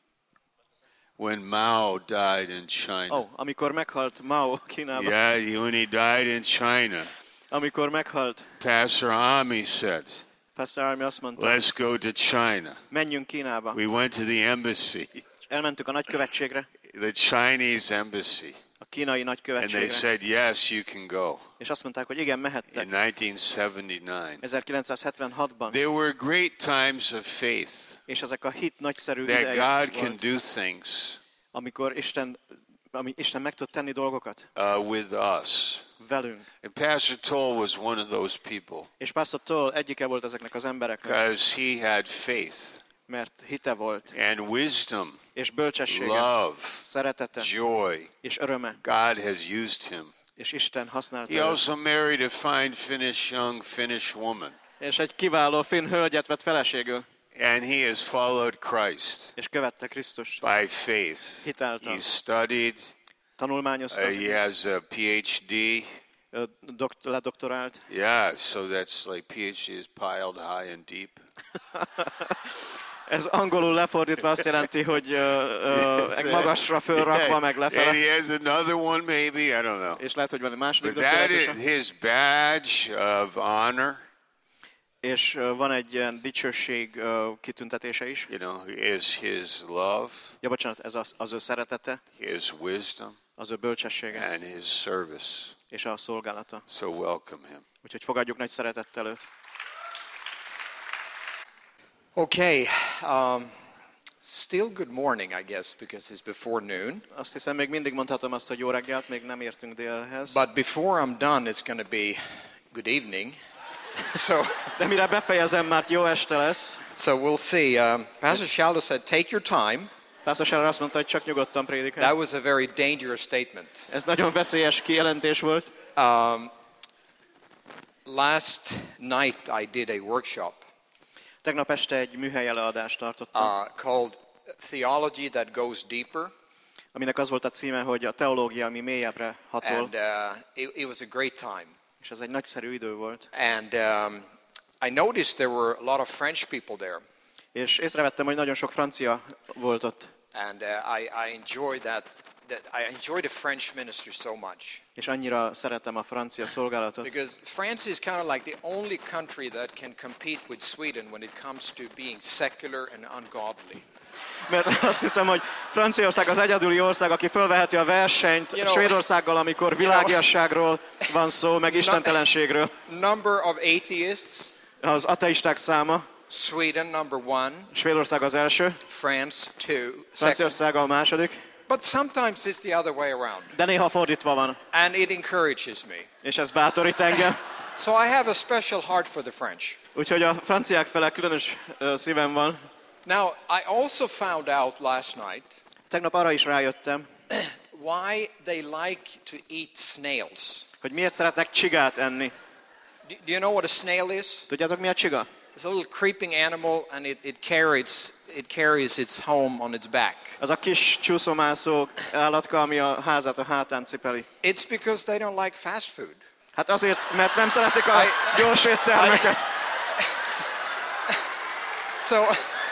Amikor meghalt Mao Kínában, when he died in China, amikor meghalt, Pastor Ami said, Pastor Army azt mondta, let's go to China. menjünk Kínába. We went to the embassy, Elmentük a nagykövetségre, the Chinese embassy, a kínai and they nagykövetségre, said, yes, you can go. és azt mondták, hogy igen, mehettek. In 1979. 1976-ban. There were great times of faith És ezek a hit nagyszerű that idejek God can volt, do things amikor Isten meg tud tenni dolgokat with us. velünk. And Pastor Toll was one of those people És Pastor Toll egyike volt ezeknek az embereknek, because he had faith mert hite volt, and wisdom, és bölcsessége, love, szeretete, joy. és öröme, God has used him. és Isten használta He őt. also married a fine young Finnish woman, És egy kiváló finn hölgyet vett feleségül, and he has followed Christ és követte Krisztust. by faith. Hitáltal. He studied. Tanulmányozta, He has a PhD. ledoktorált. Yeah, so that's like PhD is piled high and deep. Ez angolul lefordítva azt jelenti, hogy magasra fölrakva, meg And lefele. he has another one, maybe, I don't know. És lehet, hogy van egy második But that is doktorátusa. his badge of honor, És van egy ilyen dicsőség kitüntetése is. you know, is his love, Ja, bocsánat, ez az ő szeretete, his wisdom, az ő bölcsessége and his service. és a szolgálata. So welcome him. Úgyhogy fogadjuk nagy szeretettel őt. Okay, still good morning, I guess, because it's before noon. Azt hiszem, még mindig mondhatom azt, hogy jó reggelt, még nem értünk délhez. But before I'm done, it's going to be good evening. So, De mire befejezem, már jó este lesz. so we'll see. Pastor Shaldo said, take your time. Pastor Scherer azt mondta, hogy csak nyugodtan prédikálj. That was a very dangerous statement. Ez nagyon veszélyes kijelentés volt. Last night I did a workshop Tegnap este egy műhely előadást tartottam, called Theology That Goes Deeper. aminek az volt a címe, hogy a teológia, ami mélyebbre hatol, And it was a great time. és ez egy nagyszerű idő volt. And I noticed there were a lot of French people there. És észrevettem, hogy nagyon sok francia volt ott, And I enjoyed that I enjoy the French ministry so much. és annyira szeretem a francia szolgálatot, Because France is kind of like the only country that can compete with Sweden when it comes to being secular and ungodly. mert azt hiszem, hogy Franciaország az egyedüli ország, aki fölveheti a versenyt Svédországgal, amikor világiasságról van szó, meg istentelenségről. Number of atheists, Az ateisták száma, Sweden number 1, Svédország az első, France 2, second. Franciaország a második, But sometimes it's the other way around. de néha fordítva van, And it encourages me. és ez bátorít engem. So I have a special heart for the French. Úgyhogy a franciák fele különös szívem van. Now, I also found out last night Tegnap arra is rájöttem, why they like to eat snails. hogy miért szeretnek csigát enni. Do you know what a snail is? Tudjátok, mi a csiga? It's a little creeping animal, and it carries its home on its back. Az a kis csúszómászó állatka, ami a házát a hátán cipeli. It's because they don't like fast food. Hát azért, mert nem szeretik a gyors éttermeket. So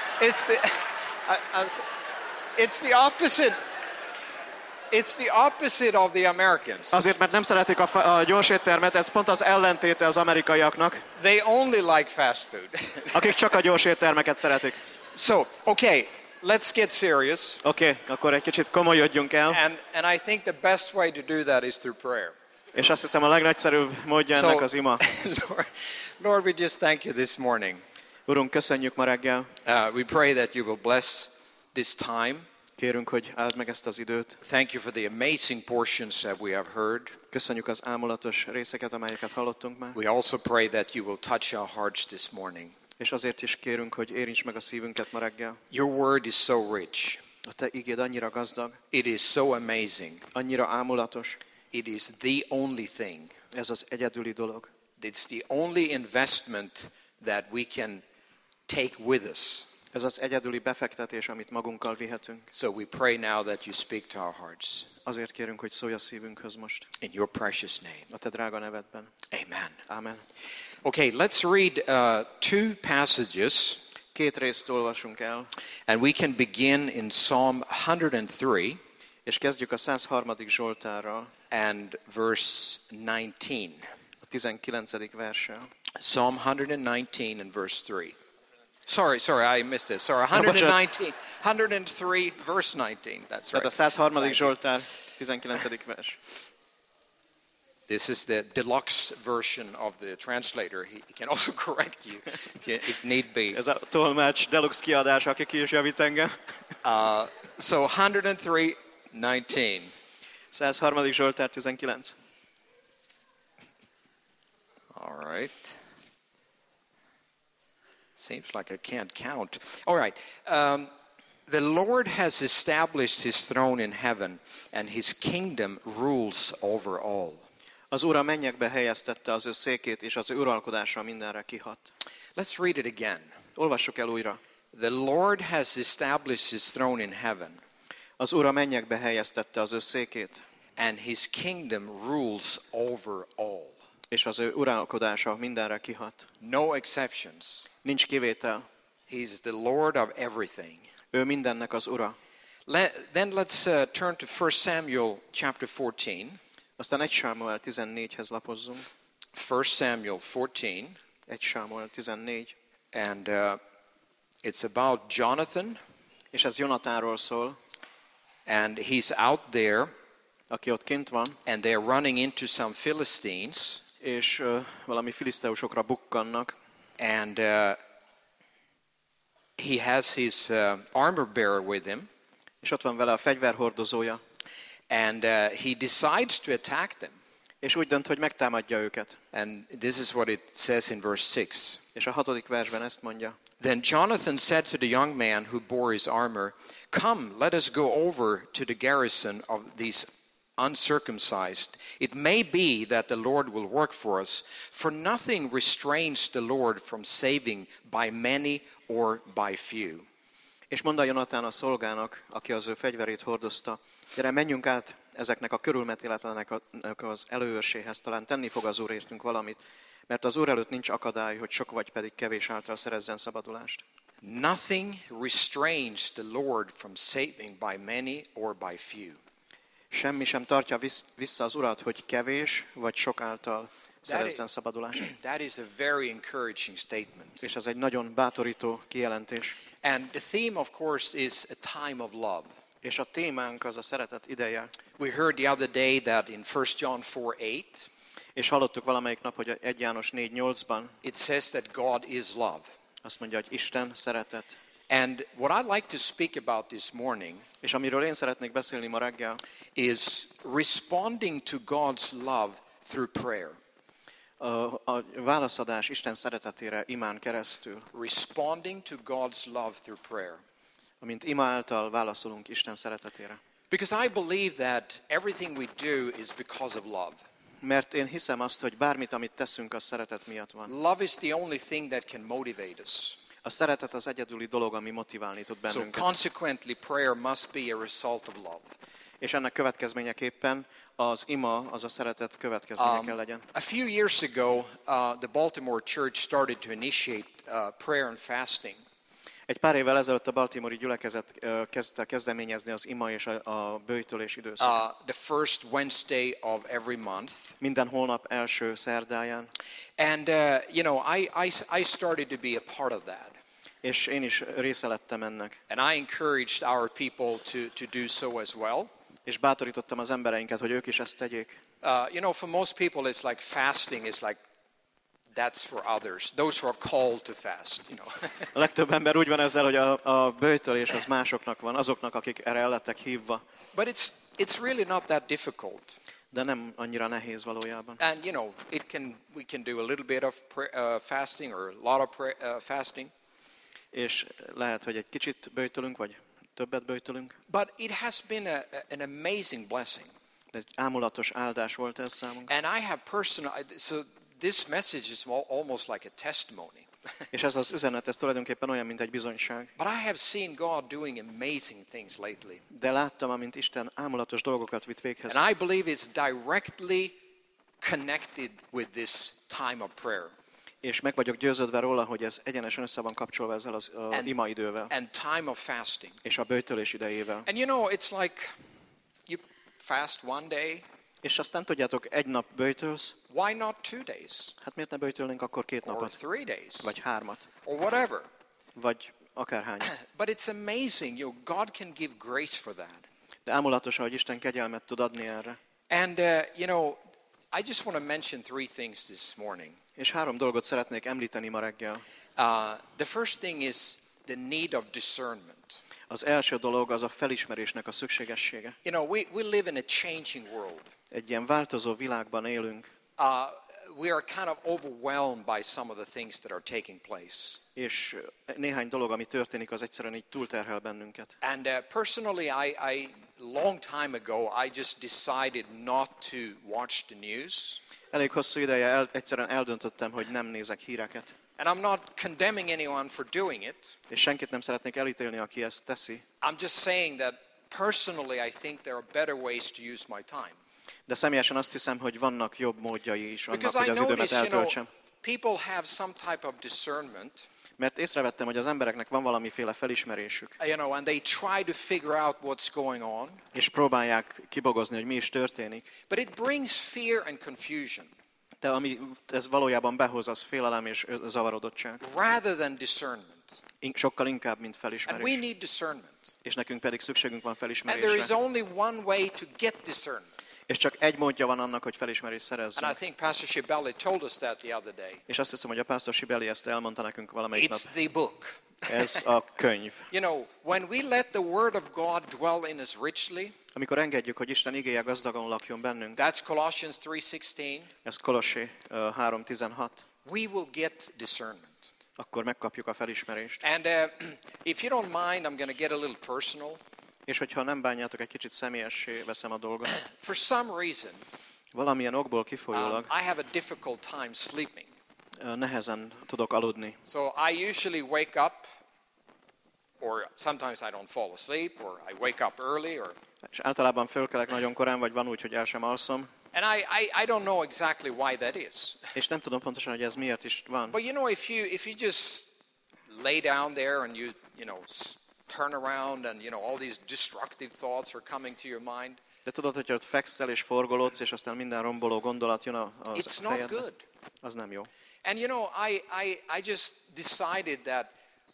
it's the opposite. It's the opposite of the Americans. Azért, mert nem szeretik a gyors éttermet, ez pont az ellentéte az amerikaiaknak, They only like fast food. akik csak a gyors éttermeket szeretik. So, okay, let's get serious. Oké, akkor egy kicsit komolyodjunk el, And I think the best way to do that is through prayer. és azt hiszem a legnagyszerűbb módja ennek az ima. Lord, we just thank you this morning. Urunk, köszönjük ma reggel. We pray that you will bless this time. Kérünk, hogy áld meg ezt az időt. Thank you for the amazing portions that we have heard. Köszönjük az ámulatos részeket, amelyeket hallottunk már. We also pray that you will touch our hearts this morning. És azért is kérünk, hogy érints meg a szívünket ma reggel. Your word is so rich. A te igéd annyira gazdag, It is so amazing. annyira ámulatos. It is the only thing. Ez az egyedüli dolog. It's the only investment that we can take with us. Ez az egyedüli befektetés, amit magunkkal vihetünk. So we pray now that you speak to our hearts. Azért kérünk, hogy szólj a szívünkhöz most. In your precious name. A te drága nevedben. Amen. Amen. Okay, let's read two passages. Két részt olvasunk el, And we can begin in Psalm 103 és kezdjük a 103. Zsoltárral, and verse 19. a 19. verssel. Psalm 119 and verse 3. Sorry, I missed it. Sorry, 103 verse 19. That's Tehát a right. 103. Zsoltár, 19. vers. This is the deluxe version of the translator. He can also correct you if need be. Ez a tolmács deluxe kiadása, aki ki is javít engem. So 103:19. 103. Zsoltár, 19. All right. Seems like I can't count. All right. The Lord has established his throne in heaven, and his kingdom rules over all. Az Úr a mennyekbe helyeztette az ő székét, és az ő uralkodása mindenre kihat. Let's read it again. Olvassuk el újra. The Lord has established his throne in heaven, Az Úr a mennyekbe helyeztette az ő székét, and his kingdom rules over all. és az ő uralkodása mindenre kihat. No exceptions. Nincs kivétel. He's the Lord of everything. Ő mindennek az ura. Then let's turn to 1 Samuel chapter 14. Aztán 1 Sámuel 14-hez lapozzunk. 1 Samuel 14. 1 Sámuel 14. And it's about Jonathan, És ez Jonatánról szól, and he's out there, aki ott kint van, and they're running into some Philistines, és valami filiszteusokra bukkannak, and he has his armor bearer with him, és ott van vele a fegyverhordozója, and he decides to attack them. és úgy dönt, hogy megtámadja őket. And this is what it says in verse 6. És a 6. versben ezt mondja. Then Jonathan said to the young man who bore his armor, "Come, let us go over to the garrison of these uncircumcised. It may be that the Lord will work for us, for nothing restrains the Lord from saving by many or by few." És mondta Jonatán a szolgának, aki az ő fegyverét hordozta, gyere, menjünk át ezeknek a körülmetéletlenek az előőrséhez, talán tenni fog az Úr értünk valamit, mert az Úr előtt nincs akadály, hogy sok vagy pedig kevés által szerezzen szabadulást. Nothing restrains the Lord from saving by many or by few. Semmi sem tartja vissza az Urat, hogy kevés vagy sok által szerezzen szabadulást. That is a very encouraging statement. És ez egy nagyon bátorító kijelentés. And the theme, of course, is a time of love. És a témánk az a szeretet ideje. We heard the other day that in 1 John 4:8, És hallottuk valamelyik nap, hogy 1 János 4:8-ban it says that God is love. azt mondja, hogy Isten szeretet. And what I'd like to speak about this morning És amiről én szeretnék beszélni ma reggel, is responding to God's love through prayer. a válaszadás Isten szeretetére imán keresztül. Responding to God's love through prayer. Amint ima által válaszolunk Isten szeretetére. Because I believe that everything we do is because of love. Mert én hiszem azt, hogy bármit, amit teszünk, az szeretet miatt van. Love is the only thing that can motivate us. A szeretet az egyedüli dolog, ami motiválni tud So bennünket. consequently, prayer must be a result of love. És ennek következményeképpen az ima, az a szeretet következménye kell legyen. A few years ago, the Baltimore church started to initiate prayer and fasting. Egy pár évvel ezelőtt a Baltimore-i gyülekezet kezdte kezdeményezni az ima és a bőjtölés időszakot. The first Wednesday of every month. Minden hónap első szerdáján. And, I started to be a part of that. És én is része lettem ennek. And I encouraged our people to do so as well. És bátorítottam az embereinket, hogy ők is ezt tegyék. For most people it's like fasting is like that's for others. Those who are called to fast, A legtöbb ember úgy van ezzel, hogy a bőjtölés az másoknak van, azoknak, akik erre el lettek hívva. But it's really not that difficult. De nem annyira nehéz valójában. And we can do a little bit of fasting or a lot of fasting. És lehet, hogy egy kicsit bőjtölünk, vagy többet bőjtölünk. But it has been an amazing blessing. Egy ámulatos áldás volt ez számunkra. And I have so this message is almost like a testimony. És ez az üzenet, ez tulajdonképpen olyan, mint egy bizonyság. But I have seen God doing amazing things lately. De láttam, amint Isten ámulatos dolgokat vitt véghez. And I believe it's directly connected with this time of prayer. És meg vagyok győződve róla, hogy ez egyenesen össze van kapcsolva ezzel az imaidővel. And time of fasting. És a böjtölés idejével. And you know, it's like you fast one day. És aztán tudjátok, egy nap böjtölsz, Why not 2 days? hát miért ne böjtölnénk akkor 2 Or napot? 3 days? Vagy 3, Or whatever. vagy akárhány. But it's amazing, you know, God can give grace for that. De ámulatos, hogy Isten kegyelmet tud adni erre. And, you know, I just want to mention 3 things this morning. És 3 dolgot szeretnék említeni ma reggel. The first thing is the need of discernment. Az első dolog az a felismerésnek a szükségessége. You know, we live in a changing world. Egy ilyen változó világban élünk, We are kind of overwhelmed by some of the things that are taking place. és néhány dolog, ami történik, az egyszerűen így túlterhel bennünket. And personally, I long time ago, I just decided not to watch the news. Elég hosszú ideje egyszerűen eldöntöttem, hogy nem nézek híreket. And I'm not condemning anyone for doing it. És senkit nem szeretnék elítélni, aki ezt teszi. I'm just saying that personally, I think there are better ways to use my time. De személyesen azt hiszem, hogy vannak jobb módjai is annak, Because hogy I az időmet notice, you know, eltöltsem. people have some type of discernment, Mert észrevettem, hogy az embereknek van valamiféle felismerésük, you know, and they try to figure out what's going on. és próbálják kibogozni, hogy mi is történik. But it brings fear and confusion De ami ez valójában behoz, az félelem és zavarodottság. rather than discernment. Sokkal inkább, mint And we felismerés. need discernment. És nekünk pedig szükségünk van And there is felismerésre. only one way to get discernment. És csak egy módja van annak, hogy felismerést And I szerezzünk. think Pastor Shibeli told us that the other day. És azt hiszem, hogy a Pastor Shibeli ezt elmondta nekünk valamelyik nap. It's the book. Ez a könyv. You know, when we let the Word of God dwell in us richly, Amikor engedjük, hogy Isten igéje gazdagon lakjon bennünk, that's Colossians 3:16, ez Kolossé 3:16, we will get discernment. akkor megkapjuk a felismerést. And if you don't mind, I'm going to get a little personal. És hogyha nem bánjátok, egy kicsit személyessé veszem a dolgot. For some reason, Valamilyen okból kifolyólag I have a difficult time sleeping. nehezen tudok aludni. So I usually wake up, or sometimes I don't fall asleep, or I wake up early, or És általában fölkelek nagyon korán, vagy van úgy, hogy el sem alszom. and I don't know exactly why that is. És nem tudom pontosan, hogy ez miért is van. But you know, if you just lay down there and you know turn around and you know all these destructive thoughts are coming to your mind, De tudod, hogy ott fekszel és forgolódsz, és aztán minden romboló gondolat jön az it's not fejedbe, good. az nem jó. And you know, I just decided that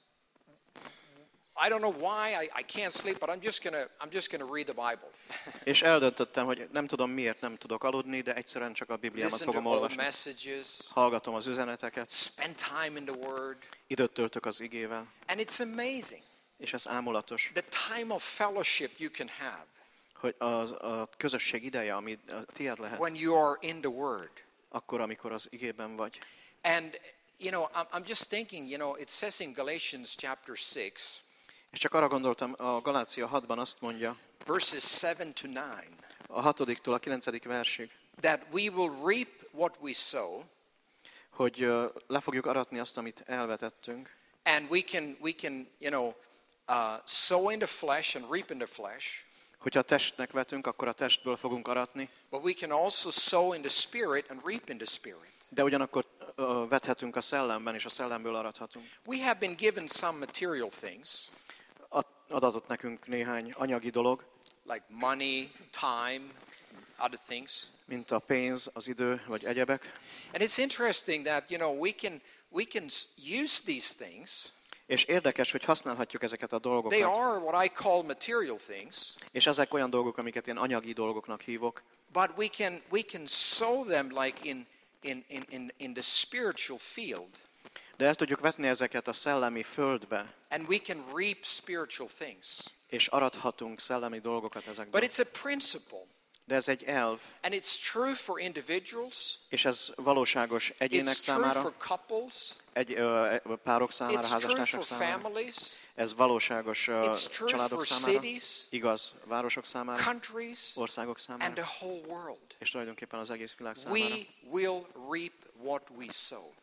I don't know why I can't sleep, but I'm just gonna read the Bible. És eldöntöttem, hogy nem tudom miért nem tudok aludni, de egyszerűen csak a Bibliámat Listen to fogom all the olvasni. messages, Hallgatom az üzeneteket, spend time in the Word, időt töltök az igével, and it's amazing és ez ámulatos, the time of fellowship you can have hogy a közösség ideje, ami a tiéd lehet, when you are in the Word. akkor, amikor az igében vagy. And you know, I'm just thinking, you know, it says in Galatians chapter 6, És csak arra gondoltam, a Galácia 6-ban azt mondja, verses 7 to 9, a 6-tól a 9. versig, that we will reap what we sow, hogy le fogjuk aratni azt, amit elvetettünk, and we can, you know, sow in the flesh and reap in the flesh, hogyha testnek vetünk, akkor a testből fogunk aratni, but we can also sow in the spirit and reap in the spirit. de ugyanakkor vethetünk a szellemben, és a szellemből arathatunk. We have been given some material things, Adatott nekünk néhány anyagi dolog, like money, time, other things. mint a pénz, az idő, vagy egyebek. And it's interesting that, you know, we can use these things. És érdekes, hogy használhatjuk ezeket a They dolgokat. are what I call material things, És ezek olyan dolgok, amiket én anyagi dolgoknak hívok. but we can sow them like in the spiritual field, De el tudjuk vetni ezeket a szellemi földbe, and we can reap spiritual things. és arathatunk szellemi dolgokat But ezekből. it's a principle, De ez egy elv, and it's true for individuals, és ez valóságos egyének it's true számára, for couples, párok számára, it's true házastársak for számára. families, Ez valóságos it's true családok for számára, cities, igaz városok számára, countries, országok and számára, the whole world. és tulajdonképpen az egész világ számára. We will reap what we sow.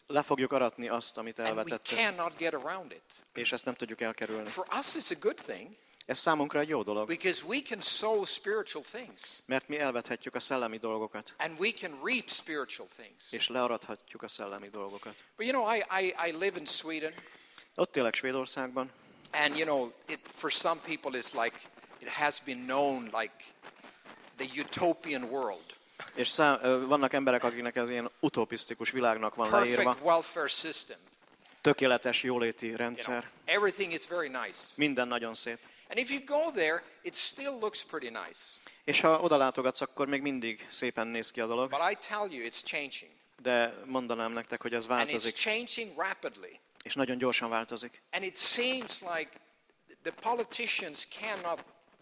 le fogjuk aratni azt, amit And we elvetettünk, cannot get around it. és ezt nem tudjuk elkerülni. For us, it's a good thing Ez számunkra egy jó dolog, because we can sow spiritual things mert mi elvethetjük a szellemi dolgokat, and we can reap spiritual things. és learathatjuk a szellemi dolgokat. But you know, I live in Sweden, Ott élek Svédországban, and you know, for some people it's like it has been known like the utopian world. és vannak emberek, akiknek ez ilyen utopisztikus világnak van leírva. Perfect welfare system. Tökéletes jóléti You know, rendszer, everything is very nice. minden nagyon szép. And if you go there, it still looks pretty nice. És ha oda látogatsz, akkor még mindig szépen néz ki a dolog, But I tell you, it's changing. de mondanám nektek, hogy ez And it's változik, changing rapidly. és nagyon gyorsan változik. And it seems like the politicians cannot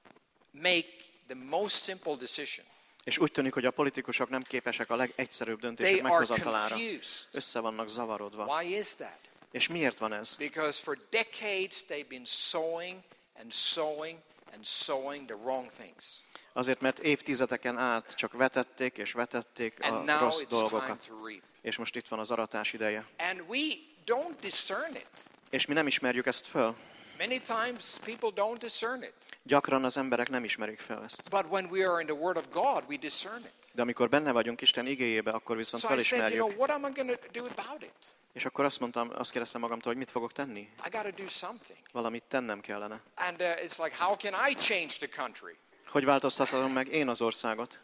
make the most simple decision. És úgy tűnik, hogy a politikusok nem képesek a legegyszerűbb They döntések are meghozatalára. confused. Össze vannak zavarodva. Why is that? És miért van ez? Because for decades they've been sowing and sowing and sowing the wrong things. Azért, mert évtizedeken át csak vetették és vetették And a now rossz it's time dolgokat. to reap. És most itt van az aratás ideje. And we don't discern it. És mi nem ismerjük ezt föl. Many times people don't discern it. Gyakran az emberek nem ismerik fel ezt. But when we are in the Word of God, we discern it. De amikor benne vagyunk Isten igéjébe, akkor viszont So I said, you felismerjük. know, what am I going to do about it? És akkor azt kérdeztem magamtól, hogy mit fogok tenni? I got to do something. Valamit tennem kellene. And it's like, how can I change the country? Hogy változtathatom meg én az országot?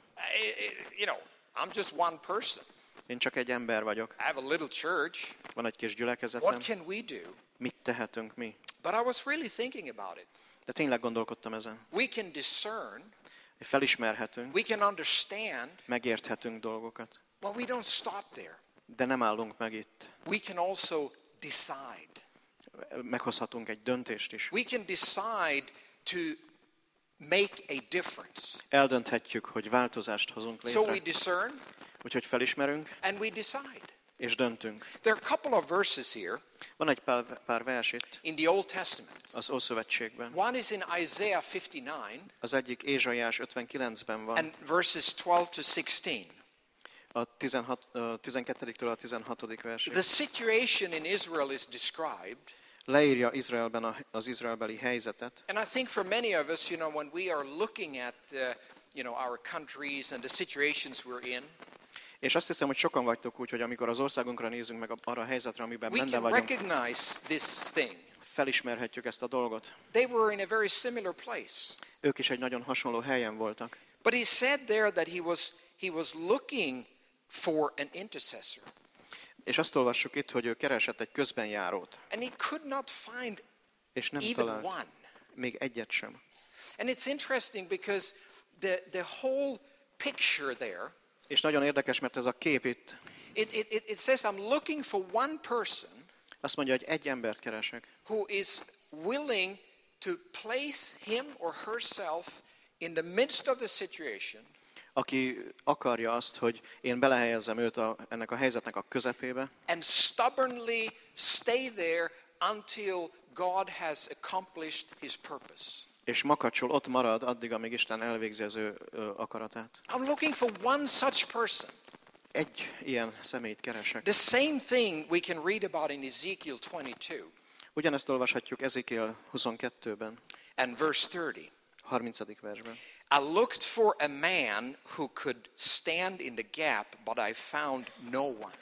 You know, I'm just one person. Én csak egy ember vagyok. I have a little church. Van egy kis gyülekezetem. What can we do? Mit tehetünk mi? But I was really thinking about it. De tényleg gondolkodtam ezen. We can discern, Felismerhetünk, we can understand, megérthetünk dolgokat. but we don't stop there. De nem állunk meg itt. We can also decide. Meghozhatunk egy döntést is. We can decide to make a difference. Eldönthetjük, hogy változást hozunk So we létre. discern Úgyhogy felismerünk, and we decide. és döntünk. There are a couple of verses here Van egy pár vers itt in the Old Testament. az Ószövetségben. One is in Isaiah 59 Az egyik Ézsaiás 59-ben van, and verses 12 to 16. a 12-től a 16. versig. The situation in Israel is described, Leírja Izraelben az izraelbeli helyzetet, and I think for many of us, you know, when we are looking at, our countries and the situations we're in, és azt hiszem, hogy sokan vagytok úgy, hogy amikor az országunkra nézünk meg arra a helyzetre, amiben we benne can vagyunk, recognize this thing. felismerhetjük ezt a dolgot. They were in a very similar place. Ők is egy nagyon hasonló helyen voltak. But he said there that he was looking for an intercessor. És azt olvassuk itt, hogy ő keresett egy közbenjárót, And he could not find és nem even talált one. még egyet sem. And it's interesting because the whole picture there, És nagyon érdekes, mert ez a kép itt it says I'm looking for one person azt mondja, hogy egy embert keresek, who is willing to place him or herself in the midst of the situation aki akarja azt, hogy én belehelyezzem őt ennek a helyzetnek a közepébe, and stubbornly stay there until God has accomplished his purpose. és makacsol, ott marad addig, amíg Isten elvégzi az ő akaratát. I'm looking for one such person. Egy ilyen személyt keresek. The same thing we can read about in Ezekiel 22 Ugyanezt olvashatjuk Ezékiel 22-ben, and verse 30. 30. versben. I looked for a man who could stand in the gap, but I found no one.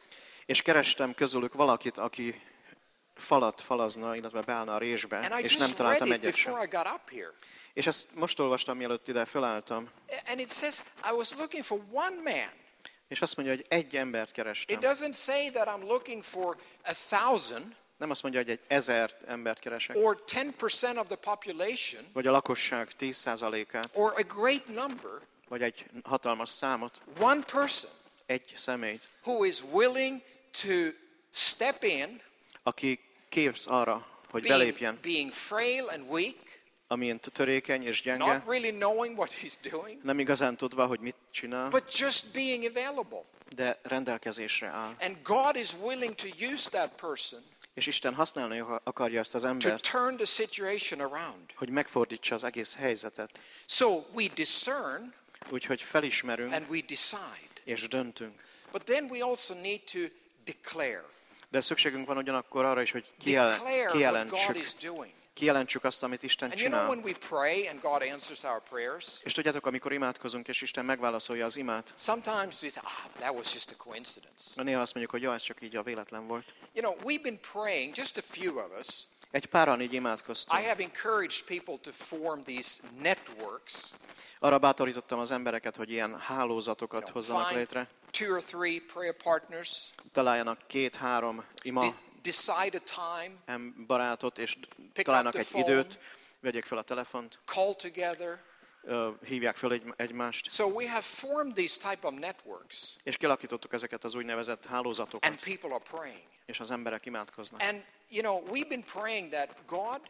És kerestem közülük valakit, aki falat falazna, illetve beállna a résbe, And I és nem just read találtam it egyet sem. before I got up here. És ezt most olvastam, mielőtt ide fölálltam, And it says I was looking for one man. és azt mondja, hogy egy embert It kerestem. doesn't say that I'm looking for 1,000 Nem azt mondja, hogy egy 1000 embert keresek, or 10% of the population vagy a lakosság 10%-át, or a great number. vagy egy hatalmas számot, One person egy személyt, who is willing to step in, aki képz arra, hogy belépjen, being frail and weak, amilyen törékeny és gyenge, not really knowing what he's doing, nem igazán tudva, hogy mit csinál, but just being available. de rendelkezésre áll. And God is willing to use that person És Isten használni akarja ezt az to embert, turn the situation around. hogy megfordítsa az egész helyzetet. So we discern Úgyhogy felismerünk and we decide. és döntünk. But then we also need to declare. De szükségünk van ugyanakkor arra is, hogy Declare what God is doing. kijelentsük azt, amit Isten And you know csinál. when we pray and God answers our prayers, És tudjátok, amikor imádkozunk, és Isten megválaszolja az imát, sometimes we say, that was just a coincidence. néha azt mondjuk, hogy ez csak így a véletlen volt. You know, we've been praying, just a few of us. Egy páran így I imádkoztunk. have encouraged people to form these networks. Arra bátorítottam az embereket, hogy ilyen hálózatokat hozzanak Find létre. 2 or 3 prayer partners. Találjanak 2-3 ima Decide a time. barátot, és Pick találnak up egy the phone. időt, vegyék fel a telefont, Call together. hívják fel egymást, So we have formed these type of networks, és kialakítottuk ezeket az úgynevezett hálózatokat, and people are praying. és az emberek imádkoznak. And you know, we've been praying that God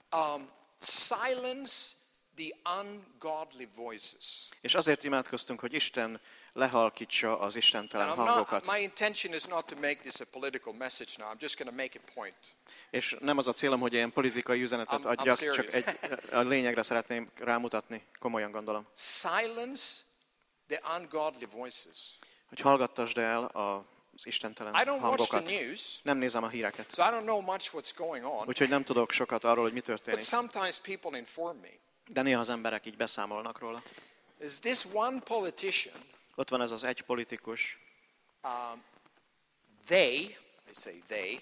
silence the ungodly voices. És azért imádkoztunk, hogy Isten lehalkítsa az istentelen hangokat. My intention is not to make this a political message now. I'm just going to make a point. És nem az a célom, hogy ilyen politikai üzenetet I'm adjak, serious. csak a lényegre szeretném rámutatni, komolyan gondolom. Silence the ungodly voices. Hogy hallgattasd el az istentelen I don't watch the hangokat. news, Nem nézem a híreket, so I don't know much what's going on. úgyhogy nem tudok sokat arról, hogy mi But történik. sometimes people inform me. De néha az emberek így beszámolnak róla. Is this one politician? Ott van ez az egy politikus, They, I say they,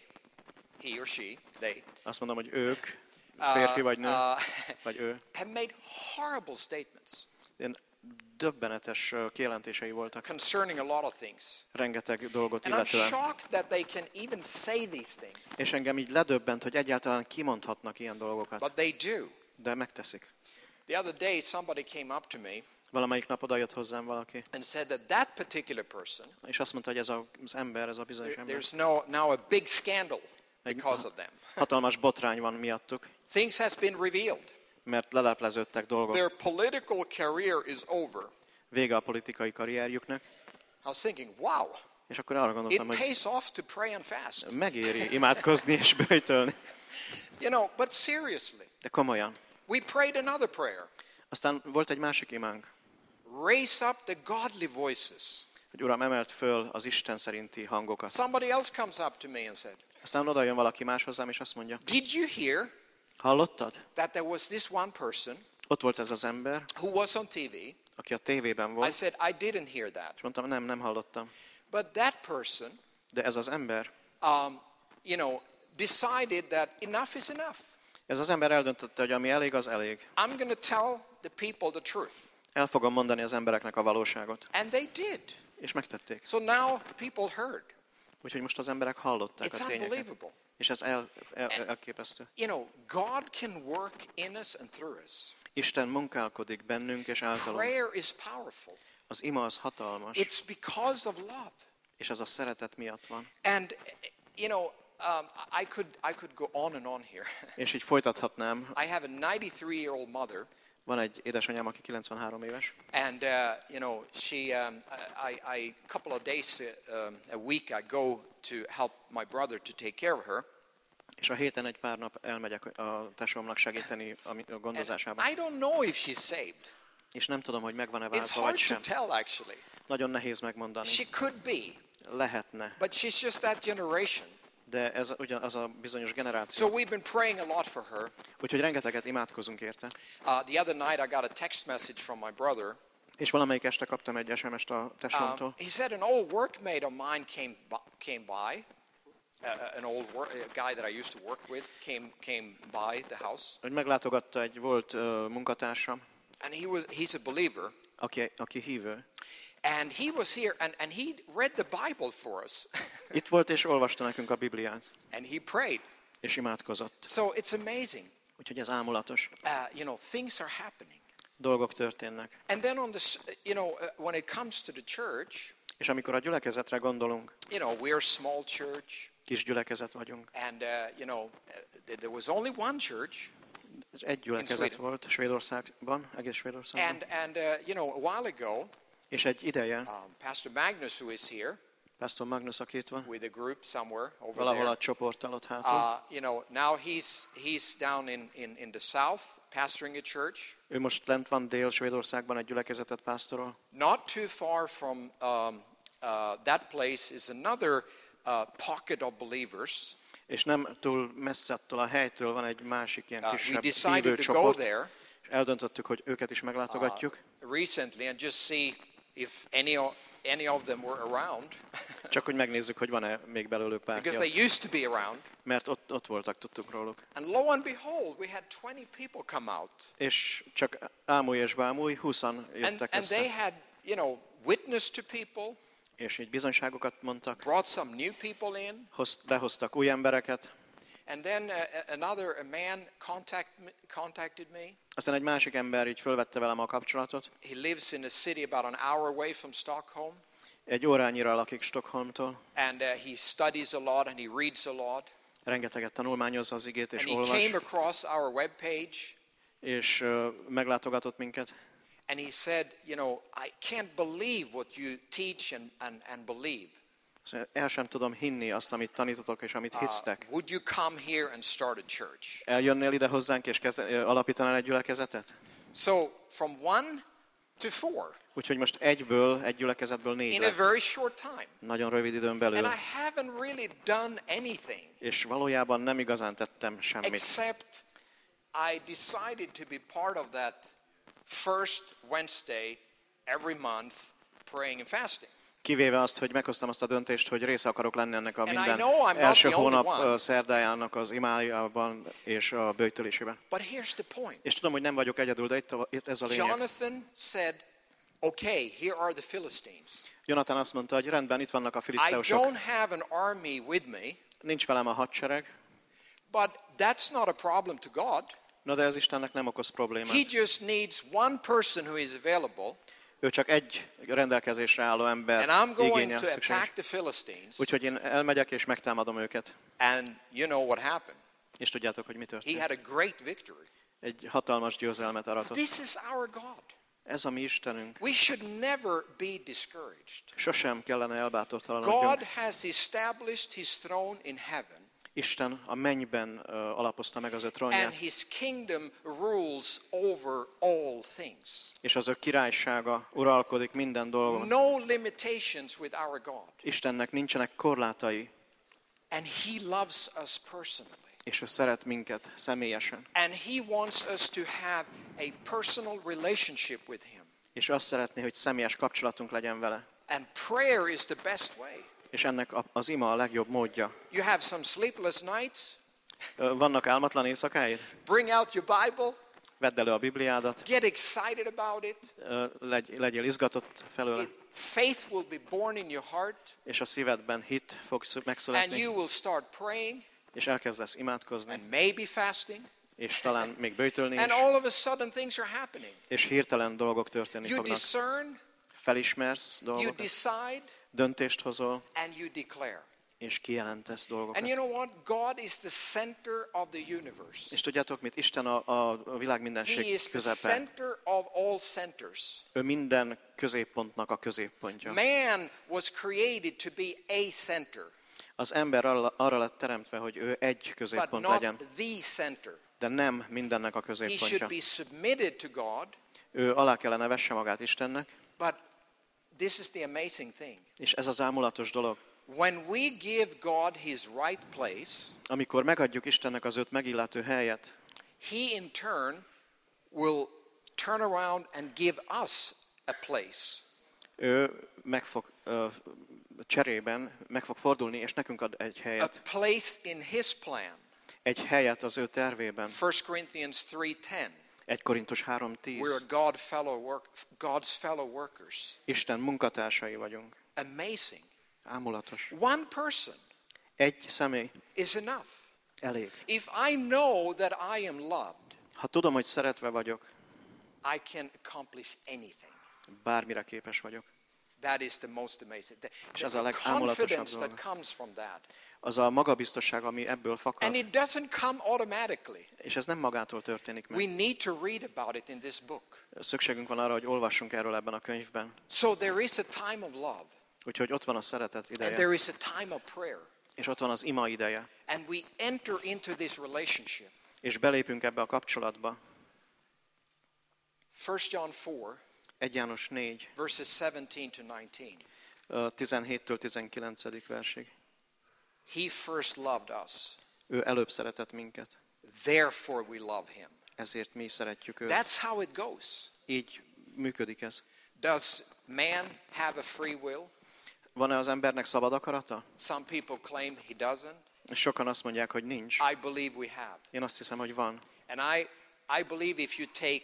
he or she, they, azt mondom, hogy ők, férfi vagy nő, vagy ő, have made horrible statements ilyen döbbenetes kijelentései voltak, concerning a lot of things. rengeteg dolgot And I'm illetően. shocked that they can even say these things. És engem így ledöbbent, hogy egyáltalán kimondhatnak ilyen dolgokat, But they do. de megteszik. The other day, somebody came up to me Valamelyik nap odajött hozzám valaki, and said that that particular person, és azt mondta, hogy ez az ember, ez a bizonyos ember, there's now a big scandal because of them. hatalmas botrány van miattuk, Things has been revealed. mert lelepleződtek dolgok. Their political career is over. Vége a politikai karrierjüknek, I was thinking, wow, és akkor arra it gondoltam, hogy pays off to pray and fast. megéri imádkozni és böjtölni. You know, but seriously, De komolyan. we prayed another prayer. Aztán volt egy másik imánk, Raise up the godly voices. hogy Uram, emelt föl az Isten szerinti hangokat. Somebody else comes up to me and said, Aztán oda jön valaki más hozzám, és azt mondja, did you hear hallottad? that there was this one person Ott volt ez az ember, who was on TV? aki a tévében I volt, said, I didn't hear that. és mondtam, nem hallottam. But that person, De ez az ember, you know, decided that enough is enough. ez az ember eldöntötte, hogy ami elég, az elég. I'm going to tell the people the truth. El fogom mondani az embereknek a valóságot. And they did. És megtették. So now people heard. Úgyhogy most az emberek hallották It's a tényeket. unbelievable. És ez elképesztő. You know, God can work in us and through us. Isten munkálkodik bennünk és általunk. Prayer is powerful. Az ima az hatalmas, It's because of love. és az a szeretet miatt van. And, you know, I could go on and on here. És így folytathatnám. I have a 93-year-old mother. Van egy édesanyám, aki 93 éves, And you know, she, I couple of days a week, I go to help my brother to take care of her. és a héten egy pár nap elmegyek a tesómnak segíteni a And gondozásában. I don't know if she's saved. És nem tudom, hogy megvan-e It's váltva vagy hard to sem. tell, actually. Nagyon nehéz megmondani. She could be, Lehetne, but she's just that generation. de ez ugyanaz a bizonyos So generáció. we've been praying a lot for her. Úgyhogy rengeteget imádkozunk érte. The other night, I got a text message from my brother. És valamelyik este kaptam egy SMS-t a tesómtól. He said an old workmate of mine came by. An old guy that I used to work with came by the house, Hogy meglátogatta egy volt munkatársam, and he's a believer, aki hívő. and he was here, and he read the Bible for us, Itt volt és olvasta nekünk a Bibliát, and he prayed. és imádkozott. So it's amazing. Úgyhogy ez ámulatos. You know, things are happening. Dolgok történnek. And then on this, you know, when it comes to the church, És amikor a gyülekezetre gondolunk, you know, we're a small church, kis gyülekezet vagyunk. and you know, there was only one church, Egy gyülekezet Sweden. volt Svédországban, egész Svédországban. and you know, a while ago, És egy ideje, Pastor Magnus, who is here Pastor Magnus, aki itt van, with a group somewhere over valahol there, a csoporttal ott hátul. you know, now he's down in the south pastoring a church, Ő most lent van Dél-Svédországban, egy gyülekezetet pásztorol. not too far from that place is another pocket of believers. És nem túl messze attól a helytől van egy másik ilyen We kisebb decided to go hívőcsoport, there és eldöntöttük, hogy őket is meglátogatjuk. Recently and just see if any of them were around, Csak hogy megnézzük, hogy van-e még belőlük because bárki, they used to be around. mert ott voltak, tudtuk róluk. And lo and behold, we had 20 people come out. És csak ámulj és bámulj, 20-an jöttek And they össze. had, witnessed to people, És így bizonyságokat mondtak, brought some new people in, behoztak új embereket. and then another man contacted me. Aztán egy másik ember így fölvette velem a kapcsolatot. He lives in a city about an hour away from Stockholm, Egy órányira lakik Stockholmtól. and he studies a lot and he reads a lot. Rengeteget tanulmányozza az igét és And he olvas. came across our webpage, És meglátogatott minket. and he said, I can't believe what you teach and believe. Szóval el sem tudom hinni azt, amit tanítotok és amit hisztek. Would you come here and start a church? Eljönnél ide hozzánk és alapítanál egy gyülekezetet? So from 1 to 4 Úgyhogy most egy gyülekezetből 4 in a lett. very short time. Nagyon rövid időn belül. And I haven't really done anything És valójában nem igazán tettem semmit. except I decided to be part of that first Wednesday every month praying and fasting. Kivéve azt, hogy meghoztam azt a döntést, hogy része akarok lenni ennek a And I minden know I'm not első the only hónap one. szerdájának az imájában és a böjtölésében. But here's the point. És tudom, hogy nem vagyok egyedül, de itt ez a lényeg. Jonathan said, okay, here are the Philistines. Jonathan azt mondta, hogy rendben, itt vannak a I filiszteusok. don't have an army with me, Nincs velem a hadsereg. but that's not a problem to God. No, de ez Istennek nem okoz problémát. He just needs one person who is available, Ő csak egy rendelkezésre álló ember and I'm going igénye to szükséges. attack the Philistines. Úgyhogy én elmegyek és megtámadom őket. And you know what happened? És tudjátok, hogy mi He történt? had a great victory. Egy hatalmas győzelmet aratott. This is our God. Ez a mi Istenünk. We should never be discouraged. Sosem kellene elbátortalanodjunk. God has established his throne in heaven, Isten a mennyben alapozta meg az ő and trónját, his kingdom rules over all things. és az ő királysága uralkodik minden dolgon. No limitations with our God. Istennek nincsenek korlátai, And he loves us personally. és ő szeret minket személyesen. And he wants us to have a personal relationship with him. És azt szeretné, hogy személyes kapcsolatunk legyen vele. And prayer is the best way. És ennek az ima a legjobb módja. You have some sleepless nights, Vannak álmatlan éjszakáid? bring out your Bible, Vedd elő a Bibliádat, get excited about it. legyél izgatott felőle, Faith will be born in your heart, és a szívedben hit fog and megszületni, you will start praying és elkezdesz imádkozni, and maybe fasting, és talán még böjtölni and is, all of a sudden things are happening. és hirtelen dolgok történni You fognak. discern, Felismersz you dolgokat, decide, döntést hozol, and you declare. és kijelentesz dolgokat. And you know what? God is the center of the universe. És tudjátok mit? Isten a világ He mindenség is the közepe. center of all centers. Ő minden középpontnak a középpontja. Man was created to be a center, Az ember arra lett teremtve, hogy ő egy but középpont not legyen, the center. de nem mindennek a He should középpontja. be submitted to God, Ő alá kellene vesse magát Istennek, but this is the amazing thing. és ez az ámulatos dolog. When we give God his right place, Amikor megadjuk Istennek az őt megillető helyet, he in turn will turn around and give us a place. ő cserében meg fog fordulni, és nekünk ad egy A helyet. place in his plan. Egy helyet az ő tervében. 1 Corinthians 3:10. 1 Korintus We're 3:10. God's fellow workers. Isten munkatársai vagyunk. Amazing. Ámulatos. One person Egy személy is enough. elég. If I know that I am loved, Ha tudom, hogy szeretve vagyok, I can accomplish anything. bármire képes vagyok. That is the most amazing. És ez a The legámulatosabb confidence dolog. that comes from that. Az a magabiztosság, ami ebből And fakad. it doesn't come automatically. És ez nem magától történik We meg. need to read about it in this book. Szükségünk van arra, hogy olvassunk erről ebben a könyvben. So there is a time of love, Úgyhogy ott van a szeretet and ideje, there is a time of prayer. és ott van az ima ideje. And we enter into this relationship. És belépünk ebbe a kapcsolatba. 1 John 4, 1 János 4, verses 17 to 19. 17-től 19. versig. He first loved us. Ő előbb szeretett minket. Therefore we love him. Ezért mi szeretjük őt. That's how it goes. Így működik ez. Does man have a free will? Van-e az embernek szabad akarata? Some people claim he doesn't. Sokan azt mondják, hogy nincs. I believe we have. Én azt hiszem, hogy van. And I believe if you take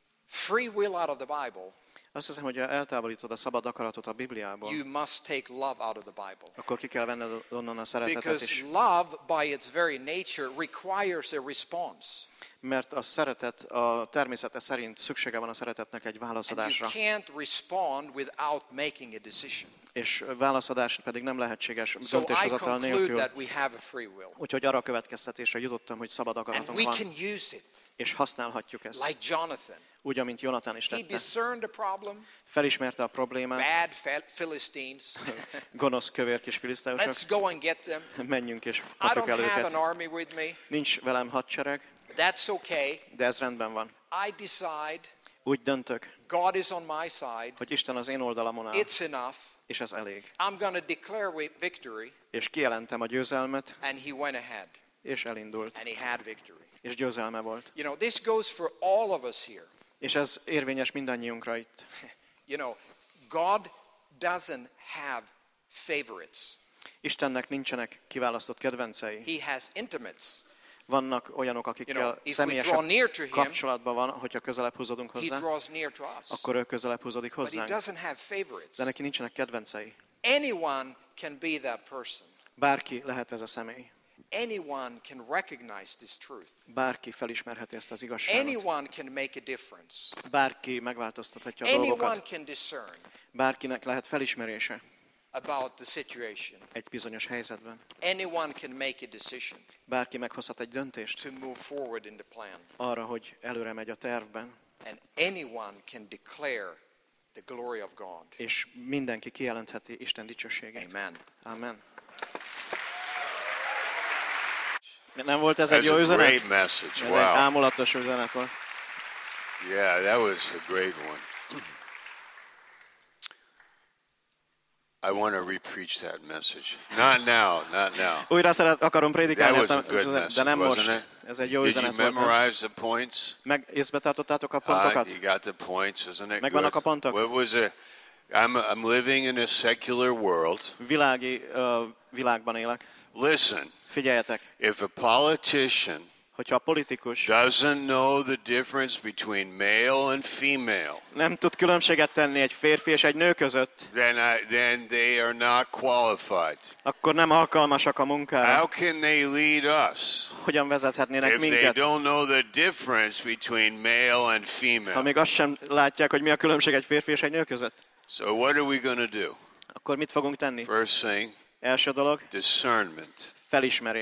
free will out of the Bible, Azt hiszem, hogy ha eltávolítod a szabad akaratot a Bibliából, you must take love out of the Bible. akkor ki kell venned onnan a szeretetet Because is. love, by its very nature, requires a response. Mert a szeretet a természete szerint szüksége van a szeretetnek egy And you válaszadásra. can't respond without making a decision. És válaszadás pedig nem lehetséges So I döntéshozatal conclude nélkül. that we have a free will. Úgyhogy arra a következtetésre jutottam, hogy szabad And akaratunk we van, can use it. és használhatjuk ezt. Like Jonathan. Úgy, amint Jonatán is He tette. discerned a problem. Felismerte a problémát, Bad Philistines. gonosz kövér kis filiszteusok, Let's go and get them. menjünk és I kapjuk don't el have an őket. army with me. Nincs velem hadsereg, That's okay. de ez rendben van. I decide Úgy döntök, God is on my side. hogy Isten az én oldalamon áll, It's enough. és ez elég. I'm going to declare victory. És kijelentem a győzelmet, And he went ahead. és elindult, And he had victory. és győzelme volt. You know, this goes for all of us here. És ez érvényes mindannyiunkra itt. You know, God doesn't have favorites. Istennek nincsenek kiválasztott kedvencei. He has intimates. Vannak olyanok, You know, akikkel if we draw személyesebb near to him, kapcsolatban van, hogyha közelebb húzódunk he hozzá, draws near to us. akkor ő közelebb húzódik But he hozzánk. doesn't have favorites. De neki nincsenek kedvencei. Anyone can be that person. Bárki lehet ez a személy. Anyone can recognize this truth. Bárki felismerheti ezt az igazságot. Anyone can make a difference. Bárki megváltoztathatja a Anyone dolgokat. can discern Bárkinek lehet felismerése about the situation. egy bizonyos helyzetben. Anyone can make a decision Bárki meghozhat egy döntést to move forward in the plan. arra, hogy előre megy a tervben, And anyone can declare the glory of God. és mindenki kijelentheti Isten dicsőségét. Amen. Amen. Nem volt ez egy That's jó a üzenet? great message. Ez egy Wow. ámulatos üzenet volt. Yeah, that was a great one. I want to repreach that message. Not now, not now. Újra akarom prédikálni That ezt was a good a üzenet, de message, nem wasn't most. it? Ez egy jó Did you üzenet volt. nem? memorize the points? Meg észbe tartottátok a pontokat? You got the points, isn't it Megvannak a good? pontok? What was it? I'm living in a secular world. Világban élek. Listen, Figyeljetek, if a politician hogyha a politikus doesn't know the difference between male and female, nem tud különbséget tenni egy férfi és egy nő között, then they are not qualified. akkor nem alkalmasak a How munkára. can they lead us Hogyan vezethetnének if they minket, don't know the difference between male and ha female? még azt sem látják, hogy mi a különbség egy férfi és egy nő között? So what are we going to do? Akkor mit fogunk tenni? First thing, Első dolog, discernment. felismerés.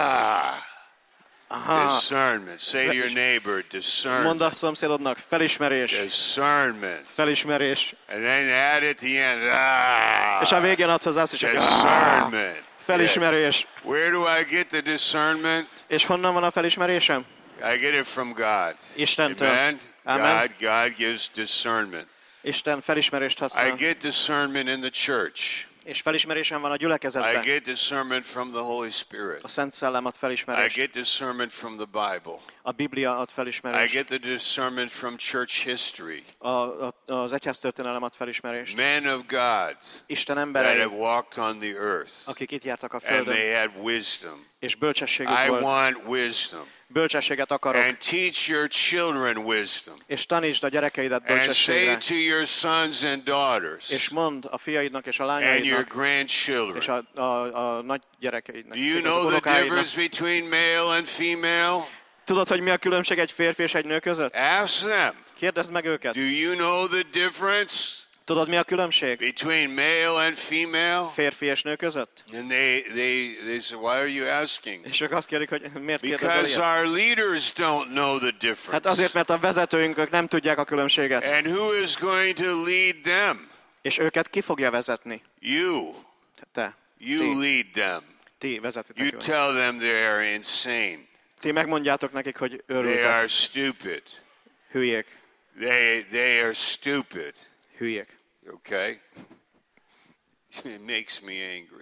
Discernment. Say to your neighbor, Mondd discernment. a szomszédodnak, felismerés, Discernment. felismerés. And then add at the end, És a végén ad hozzá azt is, hogy discernment. felismerés. Where do I get the discernment? És honnan van a felismerésem? I get it from God. Istentől. Amen. Amen. God gives discernment. Isten felismerést I használ. get discernment in the church. És felismerésem van a I gyülekezetben. get discernment from the Holy Spirit. A Szent Szellem ad I felismerést. get discernment from the Bible. A Biblia ad I felismerést. get the discernment from church history. Az egyháztörténelem ad felismerést. Men of God Isten that emberei, have walked on the earth akik itt jártak a and földön, they had wisdom. és bölcsességük I volt. want wisdom. Bölcsességet akarok. And teach your children wisdom. És tanítsd a gyerekeidet And say bölcsességre. to your sons and daughters És mondd a fiaidnak és a and your lányaidnak, és grandchildren. a nagy gyerekeidnek, Do you az know the unokáidnak. difference between male and female? Tudod, hogy mi a különbség egy férfi és egy nő között? Ask them. Kérdezd meg őket. Do you know the difference Tudod, mi a különbség between male and female? férfi és nő között? And they say, why are you asking? És ők azt kérik, hogy miért kérdezel Because ilyet? our leaders don't know the Hát difference. azért, mert a vezetőink nem tudják a különbséget. And who is going to lead them? És őket ki fogja vezetni? You. Te. You lead them. Ti vezetitek You őket. tell them they are insane. Ti megmondjátok nekik, hogy They őrültek, are stupid. hülyék, They are stupid. hülyék. Okay? It makes me angry.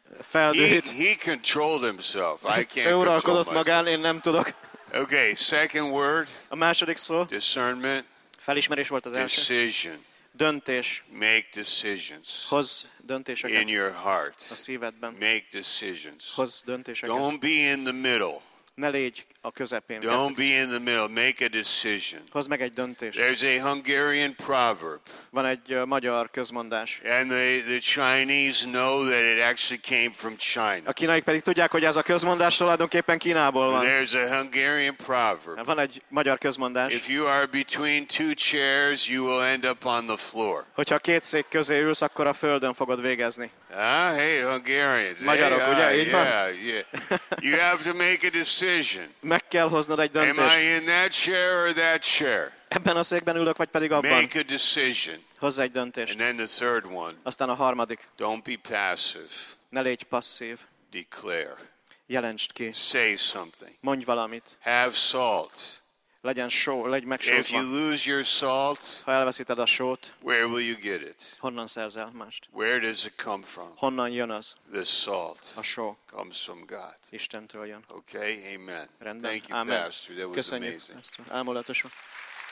feldühít. He controlled himself. I can't Ő control uralkodott myself. magán, én nem tudok. Okay, second word, A második szó, discernment, felismerés volt az első. decision. Döntés. Make decisions Hoz in döntéseket your heart. a szívedben. Make decisions. Hoz döntéseket. Don't be in the middle. Ne légy a közepén. Don't be in the middle. Make a decision. Hozz meg egy döntést. There's a Hungarian proverb, Van egy magyar közmondás. and the Chinese know that it actually came from China. A kínaiak pedig tudják, hogy ez a közmondás tulajdonképpen Kínából van. There's a Hungarian proverb. Van egy magyar közmondás. If you are between two chairs, you will end up on the floor. Hogyha két szék közé ülsz, akkor a földön fogod végezni. Hey, Hungarians. Magyarok, hey, ugye? Így van? yeah. You have to make a decision. Meg kell hoznod egy Am döntést. I in that chair or that chair? Ebben a székben ülök, vagy pedig abban. Make a decision. Hozz egy And döntést. then the third one, Aztán a harmadik. don't be passive. Ne légy passzív. Declare. Jelentsd ki. Say something. Mondj valamit. Have salt. Legyen só, legy If megsózva. you lose your salt, Ha elveszíted a sót, where will you get it? honnan szerzel mást? Where does it come from? Honnan jön az? The salt A só comes from God. Istentől jön. Okay, amen. Rendben? Thank you, Amen. Pastor. That was Köszönjük. amazing. Ezt ámulatos volt.